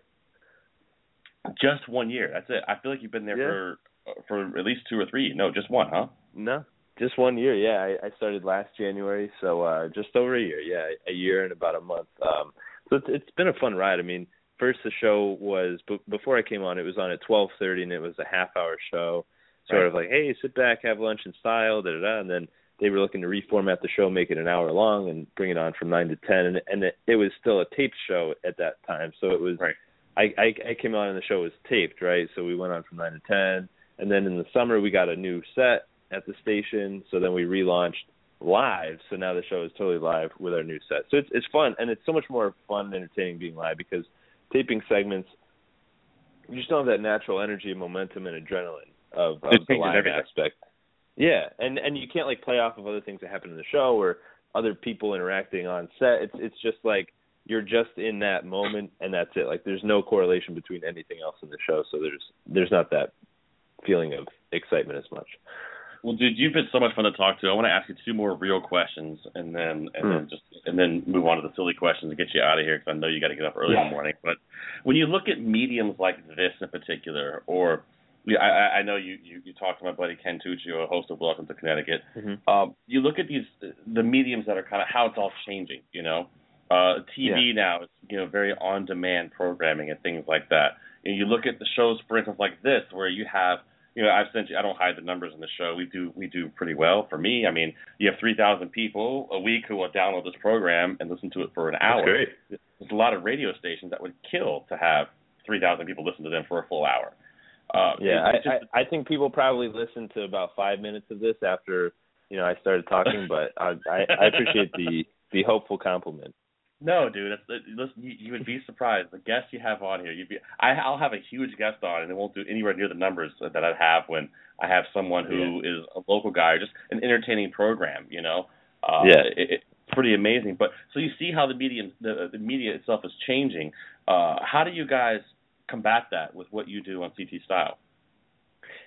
Just one year. That's it. I feel like you've been there Yeah. for for at least two or three. No, just one, huh? No, just one year. Yeah, I, I started last January, so uh, just over a year. Yeah, a year and about a month. Um, so it's it's been a fun ride. I mean, first the show was b- before I came on. It was on at twelve thirty, and it was a half hour show. Sort Right. of like, hey, sit back, have lunch in style, da da da. And then they were looking to reformat the show, make it an hour long, and bring it on from nine to ten. And, and it, it was still a taped show at that time, so it was. Right. I, I I came on and the show was taped, right? So we went on from nine to ten, and then in the summer we got a new set at the station. So then we relaunched live. So now the show is totally live with our new set. So it's it's fun, and it's so much more fun and entertaining being live, because taping segments, you just don't have that natural energy and momentum and adrenaline of, of It the changes live everything. aspect. Yeah, and and you can't like play off of other things that happen in the show or other people interacting on set. It's it's just like you're just in that moment, and that's it. Like, there's no correlation between anything else in the show, so there's there's not that feeling of excitement as much. Well, dude, you've been so much fun to talk to. I want to ask you two more real questions, and then and Hmm. then just and then move on to the silly questions and get you out of here, because I know you got to get up early in the morning. But when you look at mediums like this in particular, or yeah, I, I know you, you, you talked to my buddy Ken Tuccio, a host of Welcome to Connecticut. Mm-hmm. Um, you look at these the mediums that are kind of how it's all changing. You know, uh, T V Yeah. now is you know very on demand programming and things like that. And you look at the shows, for instance, like this, where you have. You know, I've sent you. I don't hide the numbers in the show. We do. We do pretty well. For me, I mean, you have three thousand people a week who will download this program and listen to it for an hour. That's great. There's a lot of radio stations that would kill to have three thousand people listen to them for a full hour. Uh, Yeah, it's I, just, I I think people probably listened to about five minutes of this after you know I started talking, but I I, I appreciate the the hopeful compliment. no, dude. It's, it, listen, you, you would be surprised. The guests you have on here, you'd be. I, I'll have a huge guest on, and it won't do anywhere near the numbers that I'd have when I have someone who Yeah. is a local guy, or just an entertaining program. You know. Uh, Yeah. It, it's pretty amazing. But so you see how the medium, the, the media itself is changing. Uh, how do you guys combat that with what you do on C T Style?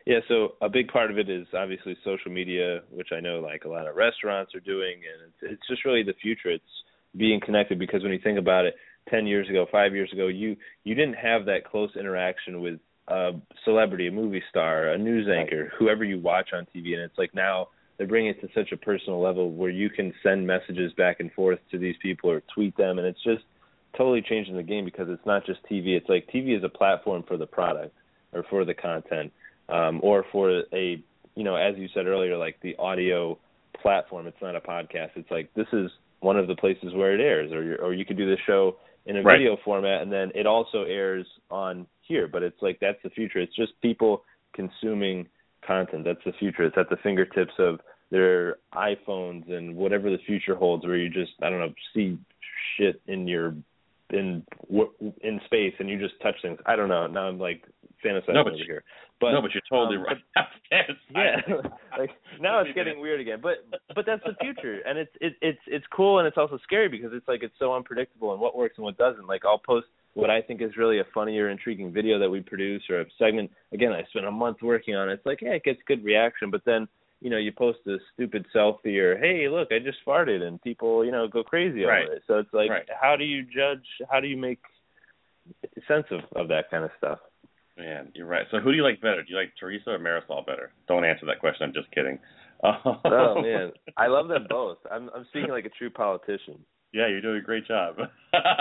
Yeah, so a big part of it is obviously social media, which I know like a lot of restaurants are doing, and it's, it's just really the future. It's being connected, because when you think about it, ten years ago, five years ago, you you didn't have that close interaction with a celebrity, a movie star, a news anchor, whoever you watch on T V, and it's like now they're bringing it to such a personal level where you can send messages back and forth to these people or tweet them, and it's just totally changing the game, because it's not just T V. It's like T V is a platform for the product or for the content, um, or for a, you know, as you said earlier, like the audio platform. It's not a podcast. It's like this is one of the places where it airs, or you're, or you could do this show in a right. video format, and then it also airs on here. But it's like that's the future. It's just people consuming content. That's the future. It's at the fingertips of their iPhones and whatever the future holds, where you just, I don't know, see shit in your in in space and you just touch things. I don't know. Now I'm like fantasizing no, over you, here. But no, but you're totally um, right. yeah, like now it's getting weird again. But but that's the future, and it's it, it's it's cool, and it's also scary, because it's like it's so unpredictable and what works and what doesn't. Like I'll post what I think is really a funny or intriguing video that we produce, or a segment. Again, I spent a month working on it. It's like, yeah, it gets good reaction, but then, you know, you post a stupid selfie, or hey, look, I just farted, and people, you know, go crazy right. over it. So it's like, right. how do you judge? How do you make sense of, of that kind of stuff? Man, you're right. So who do you like better? Do you like Teresa or Marisol better? Don't answer that question. I'm just kidding. Oh man, I love them both. I'm I'm speaking like a true politician. Yeah, you're doing a great job. well,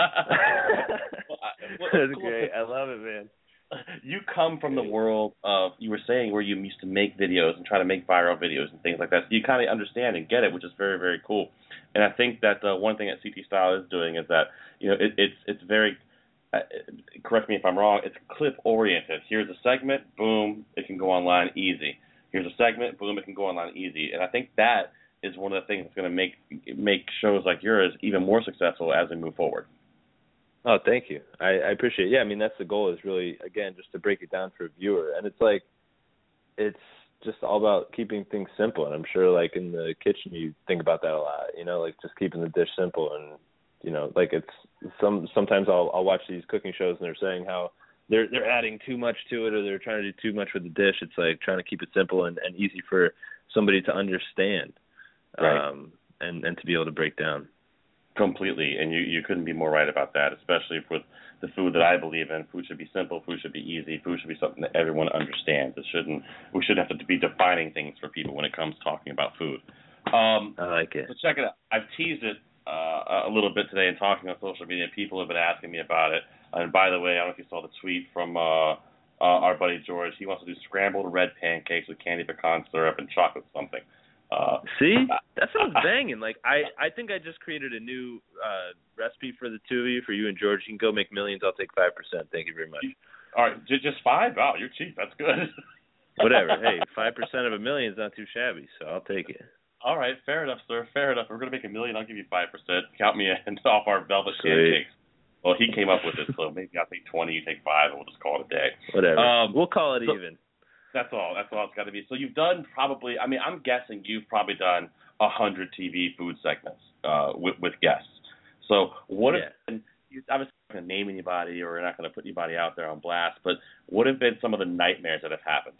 That's great. I love it, man. You come from the world of, you were saying, where you used to make videos and try to make viral videos and things like that. So you kind of understand and get it, which is very, very cool. And I think that uh, one thing that C T Style is doing is that, you know, it, it's it's very, uh, correct me if I'm wrong, it's clip oriented. Here's a segment, boom, it can go online easy. Here's a segment, boom, it can go online easy. And I think that is one of the things that's going to make make shows like yours even more successful as we move forward. Oh, thank you. I, I appreciate it. Yeah, I mean, that's the goal, is really, again, just to break it down for a viewer. And it's like, it's just all about keeping things simple. And I'm sure, like, in the kitchen, you think about that a lot, you know, like just keeping the dish simple. And, you know, like it's some sometimes I'll I'll watch these cooking shows and they're saying how they're they're adding too much to it, or they're trying to do too much with the dish. It's like trying to keep it simple and, and easy for somebody to understand, right. um, and, and to be able to break down. Completely, and you, you couldn't be more right about that, especially with the food that I believe in. Food should be simple, food should be easy, food should be something that everyone understands. It shouldn't, we shouldn't have to be defining things for people when it comes to talking about food. Um, I like it. So check it out. I've teased it uh, a little bit today in talking on social media. People have been asking me about it. And by the way, I don't know if you saw the tweet from uh, uh, our buddy George. He wants to do scrambled red pancakes with candy pecan syrup and chocolate something. Uh, See, that sounds banging. Like I, I think I just created a new uh, recipe for the two of you, for you and George. You can go make millions. I'll take five percent. Thank you very much. All right, just five? Wow, you're cheap. That's good. Whatever. Hey, five percent of a million is not too shabby, so I'll take it. All right, fair enough, sir. Fair enough. If we're gonna make a million, I'll give you five percent. Count me in off our velvet Sweet. pancakes. Well, he came up with it, so maybe I'll take twenty, you take five, and we'll just call it a day. Whatever. Um, we'll call it so, even. That's all. That's all it's got to be. So you've done probably, I mean, I'm guessing you've probably done a hundred T V food segments uh, with, with guests. So what yeah. have been, I'm not going to name anybody, or we're not going to put anybody out there on blast, but what have been some of the nightmares that have happened?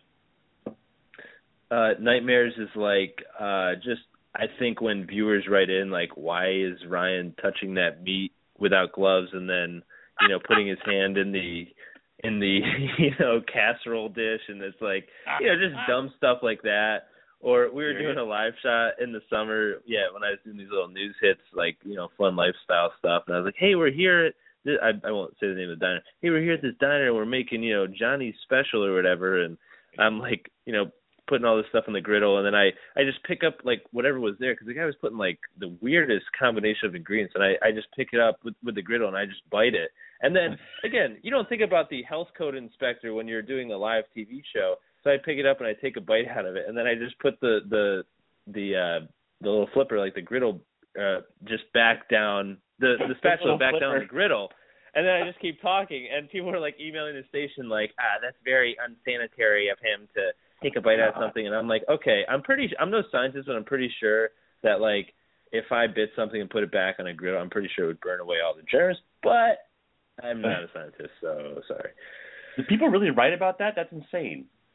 Uh, nightmares is like uh, just, I think when viewers write in, like, why is Ryan touching that meat without gloves, and then, you know, putting his hand in the in the you know casserole dish, and it's like, you know, just dumb stuff like that. Or we were doing a live shot in the summer, yeah, when I was doing these little news hits, like, you know, fun lifestyle stuff, and I was like, hey, we're here at this, I, I won't say the name of the diner. Hey, we're here at this diner, and we're making, you know, Johnny's special or whatever, and I'm like, you know, putting all this stuff on the griddle, and then I, I just pick up, like, whatever was there, because the guy was putting, like, the weirdest combination of ingredients, and I, I just pick it up with, with the griddle, and I just bite it. And then, again, you don't think about the health code inspector when you're doing a live T V show, so I pick it up, and I take a bite out of it, and then I just put the, the, the, uh, the little flipper, like the griddle, uh, just back down, the, the spatula back down on the griddle, and then I just keep talking, and people are, like, emailing the station, like, ah, that's very unsanitary of him to take a bite out of something. And I'm like, okay, I'm pretty, I'm no scientist, but I'm pretty sure that, like, if I bit something and put it back on a griddle, I'm pretty sure it would burn away all the germs, but I'm not a scientist, so sorry. Do people really write about that? That's insane.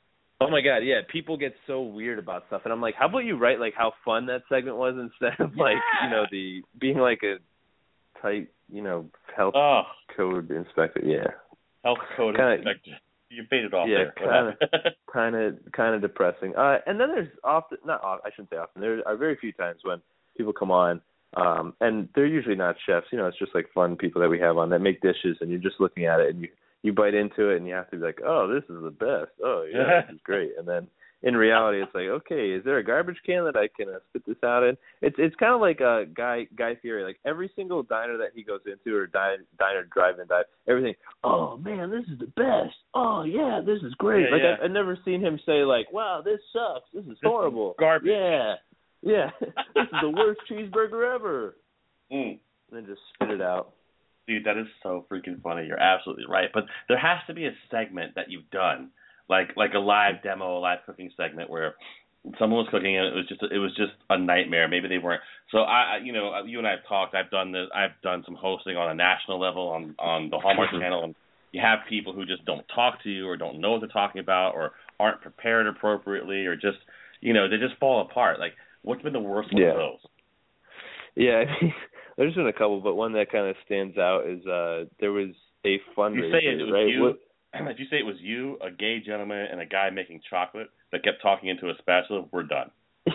Oh my God, yeah. People get so weird about stuff, and I'm like, how about you write like how fun that segment was instead of like Yeah. you know the being like a tight you know health Oh, code inspector. Yeah, health code Kinda- inspector. You faded off yeah, there. What happened? kind of kind of depressing. Uh, and then there's often not often, I shouldn't say often. There are very few times when people come on, um, and they're usually not chefs. You know, it's just like fun people that we have on that make dishes, and you're just looking at it and you you bite into it and you have to be like, oh, this is the best. Oh yeah, this is great. And then in reality, it's like, okay, is there a garbage can that I can uh, spit this out in? It's it's kind of like a Guy Guy Fieri. Like every single diner that he goes into, or dine, diner, drive-in, dive, everything. Oh man, this is the best. Oh yeah, this is great. Yeah, like yeah. I've, I've never seen him say like, wow, this sucks. This is This is horrible. garbage. Yeah, yeah. This is the worst cheeseburger ever. Mm. And then just spit it out. Dude, that is so freaking funny. You're absolutely right. But there has to be a segment that you've done, like like a live demo, a live cooking segment where someone was cooking and it was just it was just a nightmare. Maybe they weren't. So I, I- you know, you and I have talked. I've done this. I've done some hosting on a national level on on the Hallmark Channel, and you have people who just don't talk to you or don't know what they're talking about or aren't prepared appropriately or just you know they just fall apart. Like, what's been the worst one Yeah. of those? Yeah, I mean, there's been a couple, but one that kind of stands out is uh there was a fundraiser, You say it was right? you. What- If you say it was you, a gay gentleman, and a guy making chocolate that kept talking into a spatula, we're done.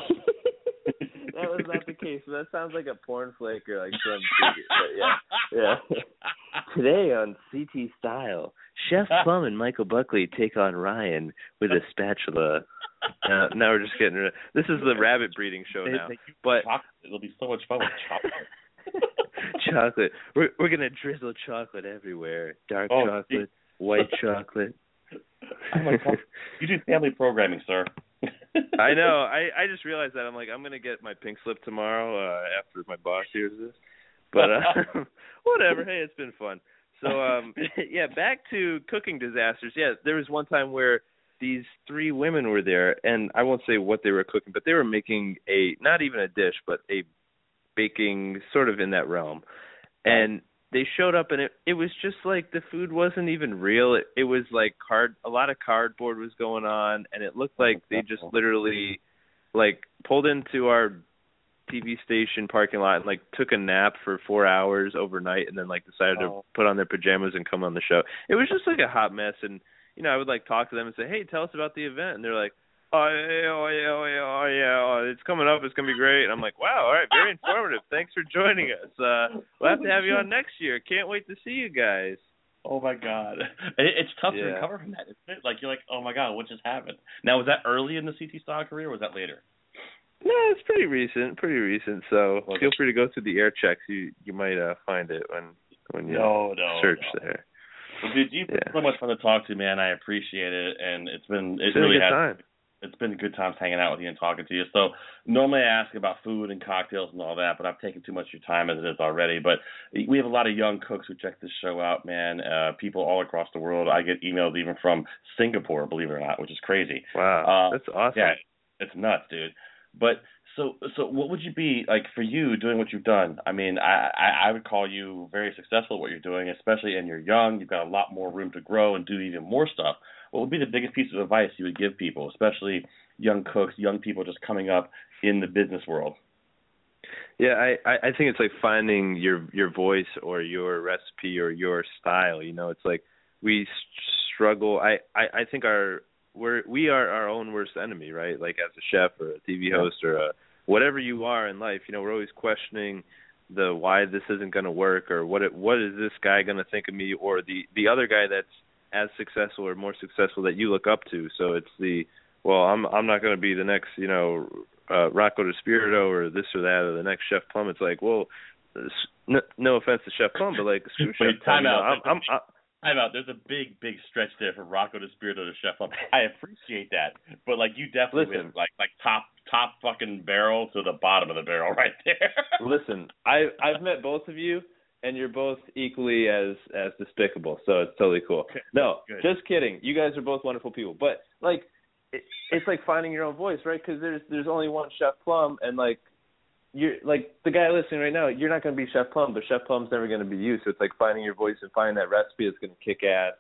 That was not the case. That sounds like a porn flick or like some. But yeah, yeah. Today on C T Style, Chef Plum and Michael Buckley take on Ryan with a spatula. Uh, now we're just getting rid of, this is the rabbit breeding show They- now. they- But chocolate. It'll be so much fun with chocolate. chocolate. We're we're gonna drizzle chocolate everywhere. Dark Oh, chocolate, white chocolate. Oh my God. You do family programming, sir. I know. I, I just realized that. I'm like, I'm gonna get my pink slip tomorrow uh, after my boss hears this. But uh, whatever. Hey, it's been fun. So um, yeah, back to cooking disasters. Yeah, there was one time where these three women were there, and I won't say what they were cooking, but they were making a not even a dish, but a baking sort of in that realm. And they showed up, and it it was just like the food wasn't even real. It, it was like card a lot of cardboard was going on, and it looked like they just literally like pulled into our T V station parking lot and like took a nap for four hours overnight, and then like decided Oh. to put on their pajamas and come on the show. It was just like a hot mess, and you know I would like talk to them and say, hey, tell us about the event, and they're like, oh yeah, oh yeah, oh yeah, oh yeah, oh, it's coming up, it's gonna be great. And I'm like, wow, all right, very informative. Thanks for joining us. Uh, we'll have to have you on next year. Can't wait to see you guys. Oh my God, it, it's tough to Yeah. recover from that, isn't it? Like you're like, oh my God, what just happened? Now, was that early in the C T Style career, or was that later? No, it's pretty recent, pretty recent. So Okay. feel free to go through the air checks. You you might uh, find it when when you No, no, search no. there. Well, dude, you've been Yeah. so much fun to talk to, man. I appreciate it, and it's been it It's been really a good has. time. It's been good times hanging out with you and talking to you. So normally I ask about food and cocktails and all that, but I've taken too much of your time as it is already. But we have a lot of young cooks who check this show out, man. Uh, people all across the world. I get emails even from Singapore, believe it or not, which is crazy. Wow, Uh, that's awesome. Yeah, it's nuts, dude. But so so what would you be like for you doing what you've done? I mean, I, I I would call you very successful at what you're doing, especially and you're young. You've got a lot more room to grow and do even more stuff. What would be the biggest piece of advice you would give people, especially young cooks, young people just coming up in the business world? Yeah, I, I I think it's like finding your your voice or your recipe or your style. You know, it's like we s- struggle. I, I, I think our we're we are our own worst enemy, right? Like as a chef or a T V host or a whatever you are in life. You know, we're always questioning the why this isn't going to work or what it, what is this guy going to think of me or the the other guy that's as successful or more successful that you look up to. So it's the well, I'm I'm not going to be the next, you know, uh, Rocco DiSpirito or this or that or the next Chef Plum. It's like, well, no, no offense to Chef Plum, but like screw Wait, Chef Plum. time You know, out. I'm, I'm, I'm, Time out. There's a big, big stretch there from Rocco DiSpirito to Chef Plum. I appreciate that, but like you definitely Listen. went like like top top fucking barrel to the bottom of the barrel right there. Listen, I I've met both of you, and you're both equally as as despicable. So it's totally cool. Okay, No, good. just kidding. You guys are both wonderful people, but like it, it's like finding your own voice, right? Because there's there's only one Chef Plum, and like you're like the guy listening right now. You're not going to be Chef Plum, but Chef Plum's never going to be you. So it's like finding your voice and finding that recipe that's going to kick ass.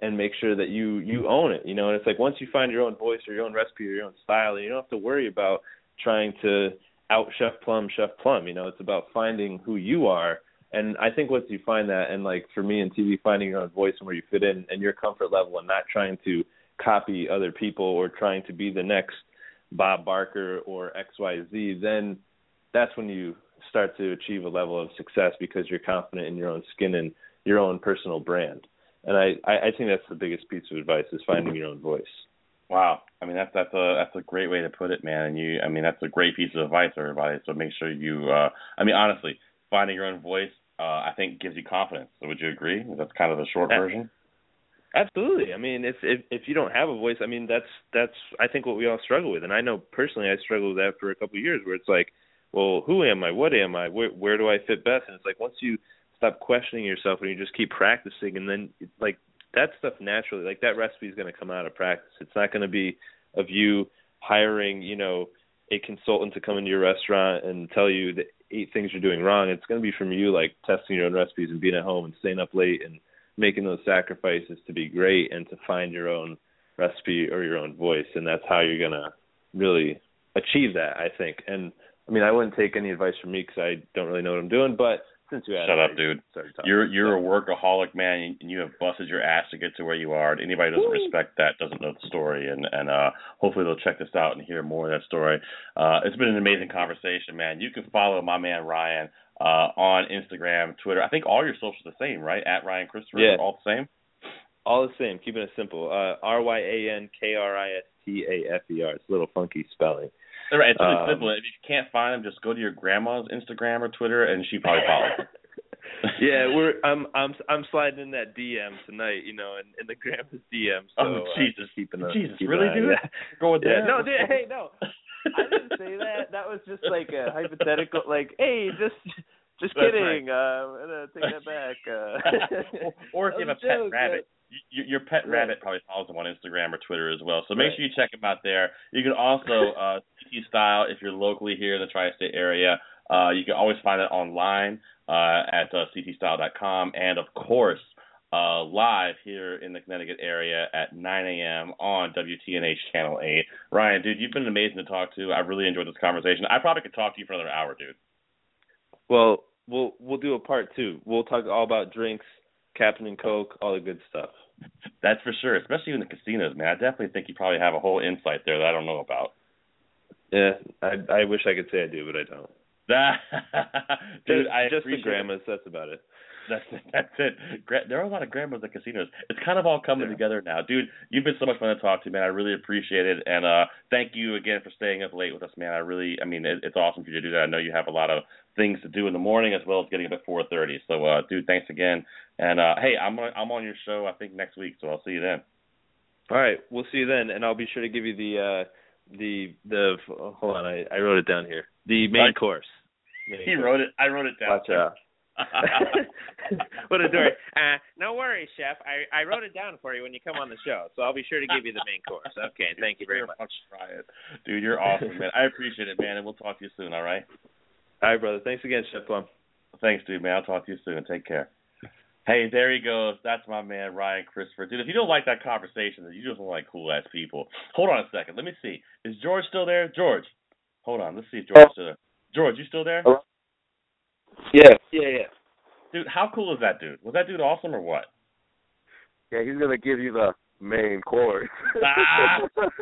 and make sure that you you own it. You know, and it's like once you find your own voice or your own recipe or your own style, you don't have to worry about trying to out Chef Plum, Chef Plum. You know, it's about finding who you are. And I think once you find that, and like for me in T V, finding your own voice and where you fit in and your comfort level and not trying to copy other people or trying to be the next Bob Barker or X Y Z, then that's when you start to achieve a level of success because you're confident in your own skin and your own personal brand. And I, I think that's the biggest piece of advice is finding your own voice. Wow. I mean, that's that's a that's a great way to put it, man. And you, I mean, that's a great piece of advice, everybody. So make sure you, uh, I mean, honestly, finding your own voice, uh, I think gives you confidence. So would you agree? That's kind of the short Yeah. version. Absolutely. I mean, if, if if you don't have a voice, I mean, that's that's I think what we all struggle with. And I know personally, I struggled with that for a couple of years, where it's like, well, who am I? What am I? Where where do I fit best? And it's like once you stop questioning yourself and you just keep practicing, and then like that stuff naturally, like that recipe is going to come out of practice. It's not going to be of you hiring, you know, a consultant to come into your restaurant and tell you the eight things you're doing wrong. It's going to be from you, like testing your own recipes and being at home and staying up late and making those sacrifices to be great and to find your own recipe or your own voice. And that's how you're going to really achieve that, I think. And I mean, I wouldn't take any advice from me because I don't really know what I'm doing, but since you asked, Shut up, dude. You're you're a workaholic, man, and you have busted your ass to get to where you are. And anybody who doesn't Woo. respect that doesn't know the story. And and uh, hopefully they'll check this out and hear more of that story. Uh, it's been an amazing conversation, man. You can follow my man Ryan uh, on Instagram, Twitter. I think all your socials are the same, right? At Ryan Christopher, yeah. all the same. All the same. Keeping it simple. Uh, R Y A N K R I S T A F E R. It's a little funky spelling. Right, it's really um, simple. If you can't find them, just go to your grandma's Instagram or Twitter, and she probably follows. yeah, we're I'm I'm I'm sliding in that D M tonight, you know, in, in the grandma's D M. So, oh Jesus, uh, keeping a, Jesus, keeping really, an dude? Yeah. Go with yeah. that? No, dude, hey, no, I didn't say that. That was just like a hypothetical. Like, hey, just just That's kidding. Right. Uh, I'm gonna take that back. Uh, or if you have a pet joke, rabbit. Your, your pet right. rabbit probably follows him on Instagram or Twitter as well. So make right. sure you check him out there. You can also, uh, C T Style, if you're locally here in the tri-state area, uh, you can always find it online uh, at uh, C T style dot com. And, of course, uh, live here in the Connecticut area at nine a.m. on W T N H Channel eight. Ryan, dude, you've been amazing to talk to. I really enjoyed this conversation. I probably could talk to you for another hour, dude. Well, we'll we'll do a part two. We'll talk all about drinks, Captain and Coke, all the good stuff. That's for sure, especially in the casinos, man. I definitely think you probably have a whole insight there that I don't know about. Yeah, I I wish I could say I do, but I don't. Dude, just, I just the appreciate grandmas. it. That's about it. That's it. That's it. Gra- there are a lot of grandmas at casinos. It's kind of all coming yeah. together now, dude. You've been so much fun to talk to, man. I really appreciate it, and uh, thank you again for staying up late with us, man. I really, I mean, it, it's awesome for you to do that. I know you have a lot of things to do in the morning as well as getting up at four thirty. So, uh, dude, thanks again. And uh, hey, I'm on, I'm on your show I think next week, so I'll see you then. All right, we'll see you then, and I'll be sure to give you the uh, the the. Hold on, I, I wrote it down here. The main right. course. Main he course. wrote it. I wrote it down. Watch out. What a story. Uh, no worries, Chef. I, I wrote it down for you when you come on the show, so I'll be sure to give you the main course. Okay, thank you very much. Try it. Dude, you're awesome, man. I appreciate it, man, and we'll talk to you soon, all right? All right, brother. Thanks again, Chef Plum. Thanks, dude, man. I'll talk to you soon. Take care. Hey, there he goes. That's my man, Ryan Christopher. Dude, if you don't like that conversation, then you just don't like cool-ass people. Hold on a second. Let me see. Is George still there? George. Hold on. Let's see if George is still there. George, you still there? Hello? Yeah, yeah, yeah. Dude, how cool is that dude? Was that dude awesome or what? Yeah, he's going to give you the main course. Ah!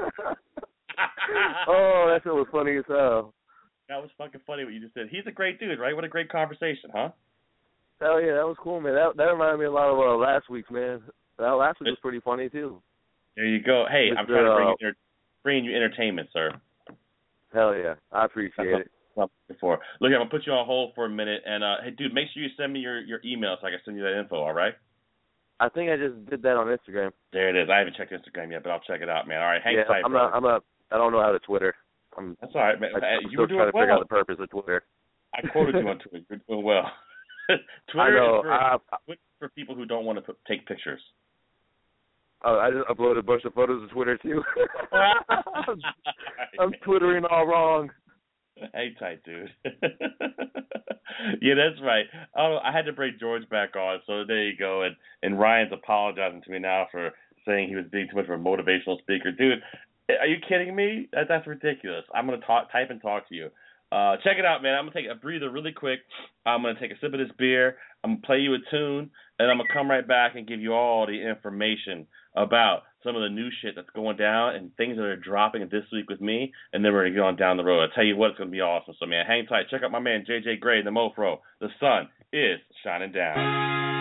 Oh, that shit was funny as hell. That was fucking funny what you just said. He's a great dude, right? What a great conversation, huh? Hell yeah, that was cool, man. That that reminded me a lot of uh, last week's, man. That last week was pretty funny, too. There you go. Hey, Mister I'm trying to bring uh, you, enter- bring you entertainment, sir. Hell yeah. I appreciate it. Before. Look, I'm going to put you on hold for a minute. And, uh, hey, dude, make sure you send me your, your email so I can send you that info, all right? I think I just did that on Instagram. There it is. I haven't checked Instagram yet, but I'll check it out, man. All right, hang yeah, tight, I'm brother. not, I'm not, I don't know how to Twitter. I'm, That's all right, man. I, I'm you still were doing trying to well. figure out the purpose of Twitter. I quoted you on Twitter. You're doing well. Twitter I know. is for, I, I, for people who don't want to put, take pictures. Uh, I just uploaded a bunch of photos to Twitter, too. I'm, I'm Twittering all wrong. Hang tight, dude. Yeah, that's right. Oh, I had to bring George back on, so there you go. And and Ryan's apologizing to me now for saying he was being too much of a motivational speaker, dude. Are you kidding me? That, that's ridiculous. I'm gonna talk, type and talk to you. Uh, check it out, man. I'm gonna take a breather really quick. I'm gonna take a sip of this beer. I'm gonna play you a tune, and I'm gonna come right back and give you all the information about some of the new shit that's going down and things that are dropping this week with me, and then we're gonna get on down the road. I tell you what, it's gonna be awesome. So, man, hang tight. Check out my man J J Gray, the Mofro. The sun is shining down.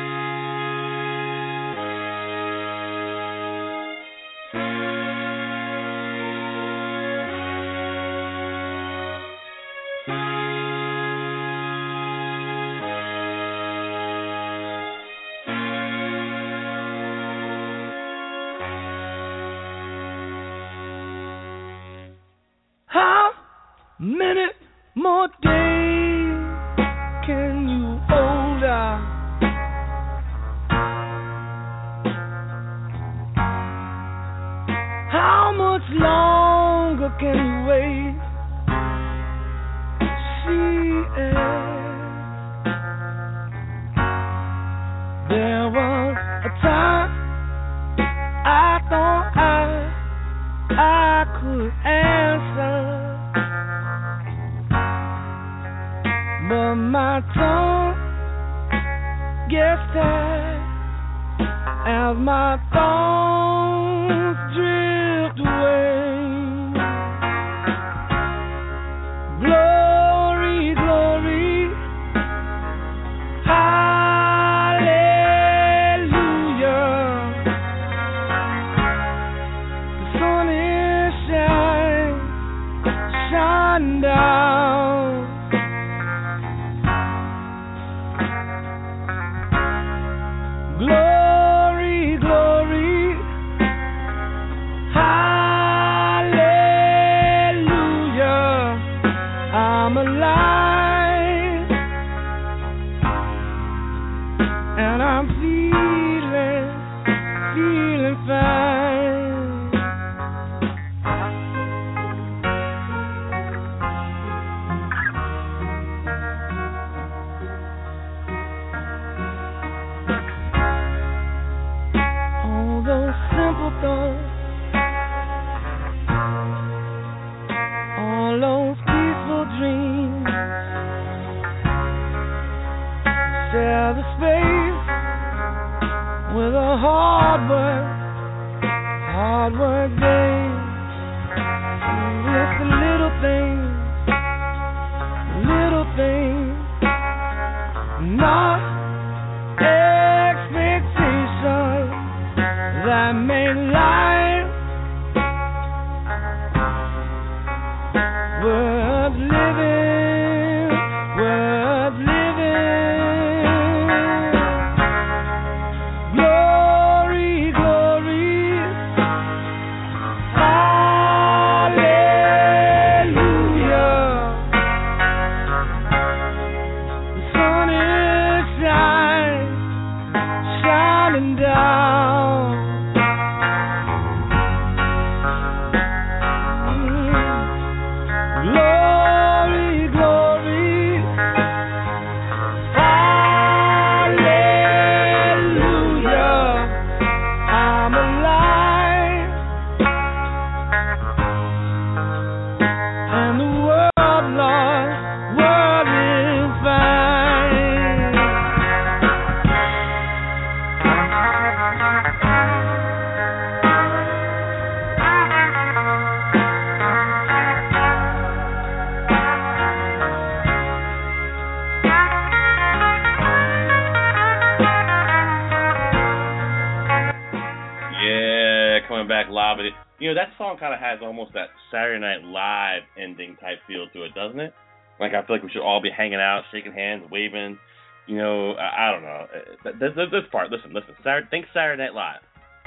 How many more days can you hold out? How much longer can you wait? She asked. There was a time I thought I I could answer, but my tongue gets tired as my thoughts drift away. Glory, glory, hallelujah. The sun is shining, shining down. Glory, glory, hallelujah. I'm alive, and I'm feeling, feeling fine. All those simple thoughts, all those peaceful dreams, share the space with a hard work, hard work days. It's the little things, little things, not expectations that make life worth living, worth living. Glory, glory, hallelujah. The sun is shining, shining down. Glory, glory, hallelujah. I'm alive, and the world, Lord, world is fine. Yeah, coming back live with it. You know, that song kind of has almost that Saturday Night Live ending type feel to it, doesn't it? Like, I feel like we should all be hanging out, shaking hands, waving. You know, I, I don't know. Uh, This, this, this part, listen, listen. Saturday, think Saturday Night Live.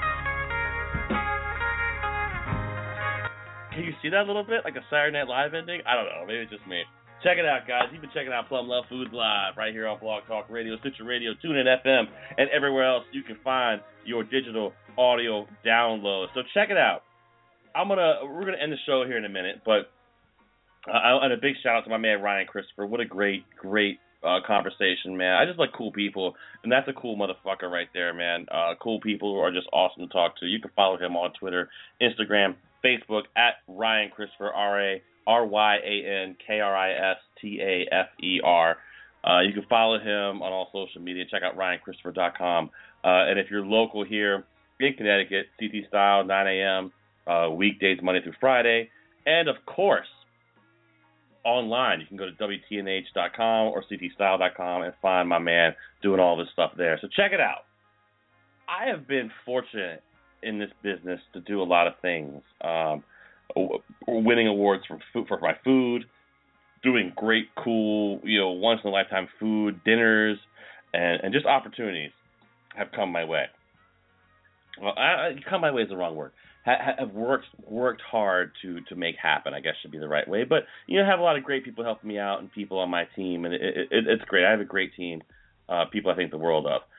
Can you see that a little bit? Like a Saturday Night Live ending? I don't know. Maybe it's just me. Check it out, guys. You've been checking out Plum Love Foods Live right here on Blog Talk Radio, Stitcher Radio, TuneIn F M, and everywhere else you can find your digital audio download. So check it out. I'm gonna we're gonna end the show here in a minute, but Uh, and a big shout out to my man Ryan Christopher. What a great, great uh, conversation, man. I just like cool people, and that's a cool motherfucker right there, man. Uh, cool people who are just awesome to talk to. You can follow him on Twitter, Instagram, Facebook at Ryan Christopher, R A R Y A N K R I S T A F E R. Uh, you can follow him on all social media. Check out ryan christopher dot com. Uh, and if you're local here in Connecticut, C T Style, nine a.m., uh, weekdays, Monday through Friday. And, of course, online, you can go to W T N H dot com or C T style dot com and find my man doing all this stuff there. So check it out. I have been fortunate in this business to do a lot of things. Um, winning awards for food, for my food, doing great, cool, you know, once-in-a-lifetime food, dinners, and, and just opportunities have come my way. Well, I, come my way is the wrong word. Ha, have worked worked hard to, to make happen, I guess should be the right way. But, you know, I have a lot of great people helping me out and people on my team, and it, it, it's great. I have a great team, uh, people I think the world of.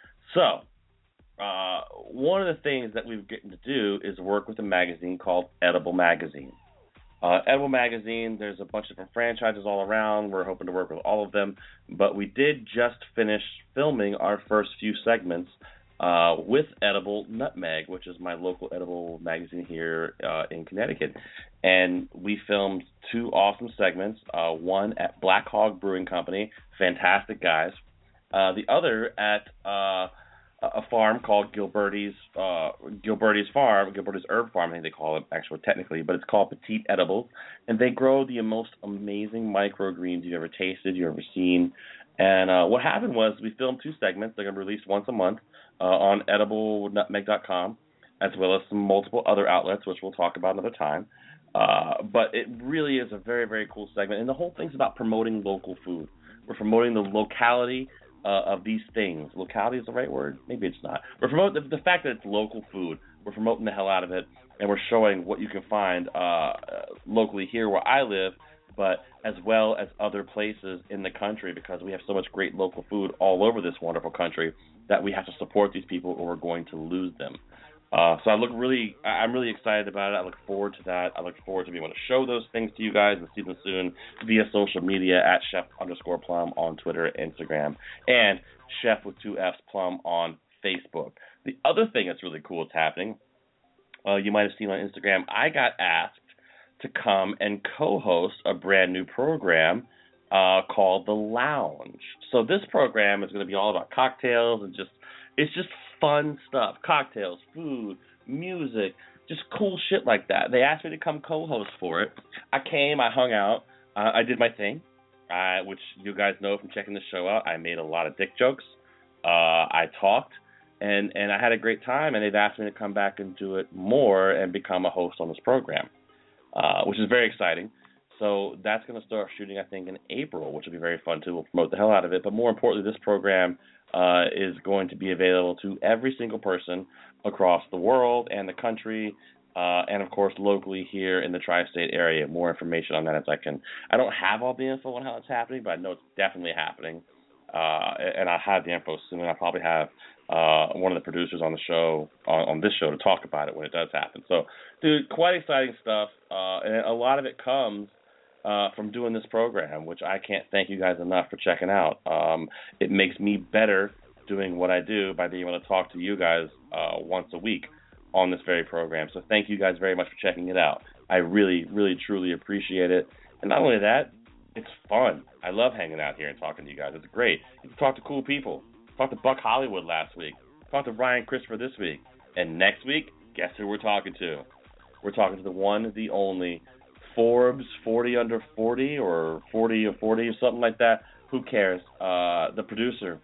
So, uh, one of the things that we've gotten to do is work with a magazine called Edible Magazine. Uh, Edible Magazine, there's a bunch of different franchises all around. We're hoping to work with all of them. But we did just finish filming our first few segments uh, with Edible Nutmeg, which is my local edible magazine here uh, in Connecticut. And we filmed two awesome segments, uh, one at Black Hog Brewing Company, fantastic guys. Uh, the other at uh, a farm called Gilberti's uh, Gilberti's Farm, Gilberti's Herb Farm, I think they call it actually technically, but it's called Petite Edibles, and they grow the most amazing microgreens you've ever tasted, you've ever seen. And uh, what happened was we filmed two segments. They're going to be released once a month uh, on edible nutmeg dot com, as well as some multiple other outlets, which we'll talk about another time. Uh, but it really is a very, very cool segment, and the whole thing's about promoting local food. We're promoting the locality Uh, of these things. Locality is the right word? Maybe it's not. We're promoting the, the fact that it's local food. We're promoting the hell out of it, and we're showing what you can find uh, locally here where I live, but as well as other places in the country, because we have so much great local food all over this wonderful country that we have to support these people or we're going to lose them. Uh, so I look really, I'm really excited about it. I look forward to that. I look forward to being able to show those things to you guys and see them soon via social media at chef underscore plum on Twitter, Instagram, and chef with two F's plum on Facebook. The other thing that's really cool that's happening, uh, you might have seen on Instagram, I got asked to come and co-host a brand new program uh, called The Lounge. So this program is going to be all about cocktails and just, it's just fun stuff, cocktails, food, music, just cool shit like that. They asked me to come co-host for it. I came, I hung out, uh, I did my thing, uh, which you guys know from checking the show out. I made a lot of dick jokes. Uh, I talked, and, and I had a great time, and they've asked me to come back and do it more and become a host on this program, uh, which is very exciting. So that's going to start shooting, I think, in April, which will be very fun, too. We'll promote the hell out of it. But more importantly, this program uh, is going to be available to every single person across the world and the country, uh, and, of course, locally here in the tri-state area. More information on that as I can. I don't have all the info on how it's happening, but I know it's definitely happening. Uh, and I'll have the info soon. I'll probably have uh, one of the producers on the show, on, on this show, to talk about it when it does happen. So, dude, quite exciting stuff. Uh, and a lot of it comes Uh, from doing this program, which I can't thank you guys enough for checking out. Um, it makes me better doing what I do by being able to talk to you guys uh, once a week on this very program. So thank you guys very much for checking it out. I really, really, truly appreciate it. And not only that, it's fun. I love hanging out here and talking to you guys. It's great. You can talk to cool people. Talked to Buck Hollywood last week. Talked to Ryan Christopher this week. And next week, guess who we're talking to? We're talking to the one, the only Forbes forty under forty or forty or forty or something like that. Who cares? Uh, the producer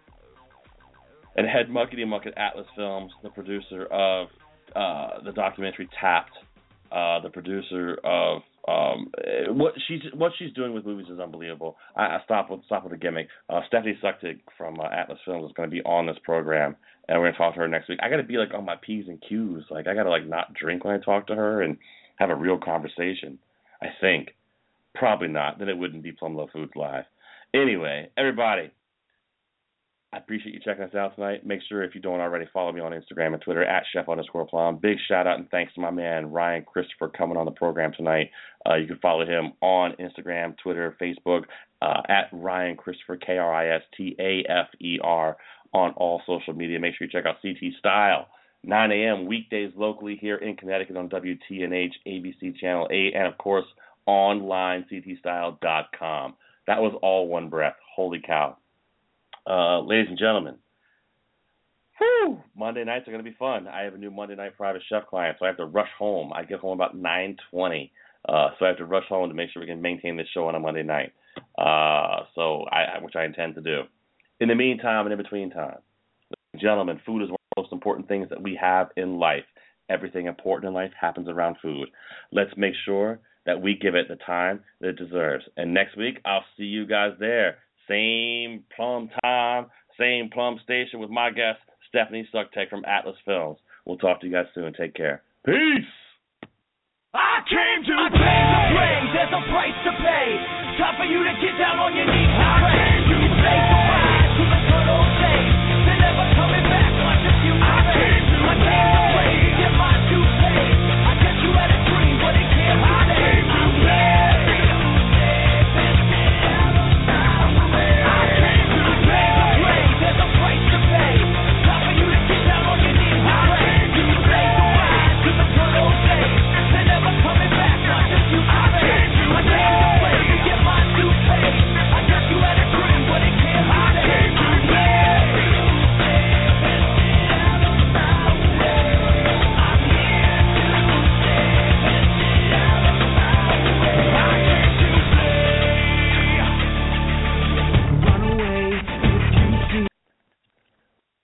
and head muckety muck at Atlas Films, the producer of uh, the documentary Tapped, uh, the producer of um, what she's what she's doing with movies is unbelievable. I, I stop with stop with the gimmick. Uh, Stephanie Suktig from uh, Atlas Films is going to be on this program, and we're going to talk to her next week. I got to be like on my P's and Q's. Like I got to like not drink when I talk to her and have a real conversation. I think. Probably not. Then it wouldn't be Plum Love Foods Live. Anyway, everybody, I appreciate you checking us out tonight. Make sure, if you don't already, follow me on Instagram and Twitter at chef underscore plum. Big shout out and thanks to my man Ryan Christopher coming on the program tonight. Uh, you can follow him on Instagram, Twitter, Facebook uh, at Ryan Christopher, K R I S T A F E R, on all social media. Make sure you check out C T Style, nine a.m. weekdays locally here in Connecticut on W T N H, A B C Channel eight, and, of course, online, c t style dot com. That was all one breath. Holy cow. Uh, ladies and gentlemen, whew, Monday nights are going to be fun. I have a new Monday night private chef client, so I have to rush home. I get home about nine twenty, uh, so I have to rush home to make sure we can maintain this show on a Monday night, uh, so I, which I intend to do. In the meantime and in between time, ladies and gentlemen, food is one of the most important things that we have in life. Everything important in life happens around food. Let's make sure that we give it the time that it deserves. And next week, I'll see you guys there. Same plum time, same plum station with my guest, Stephanie Sucktek from Atlas Films. We'll talk to you guys soon. Take care. Peace. I came to play.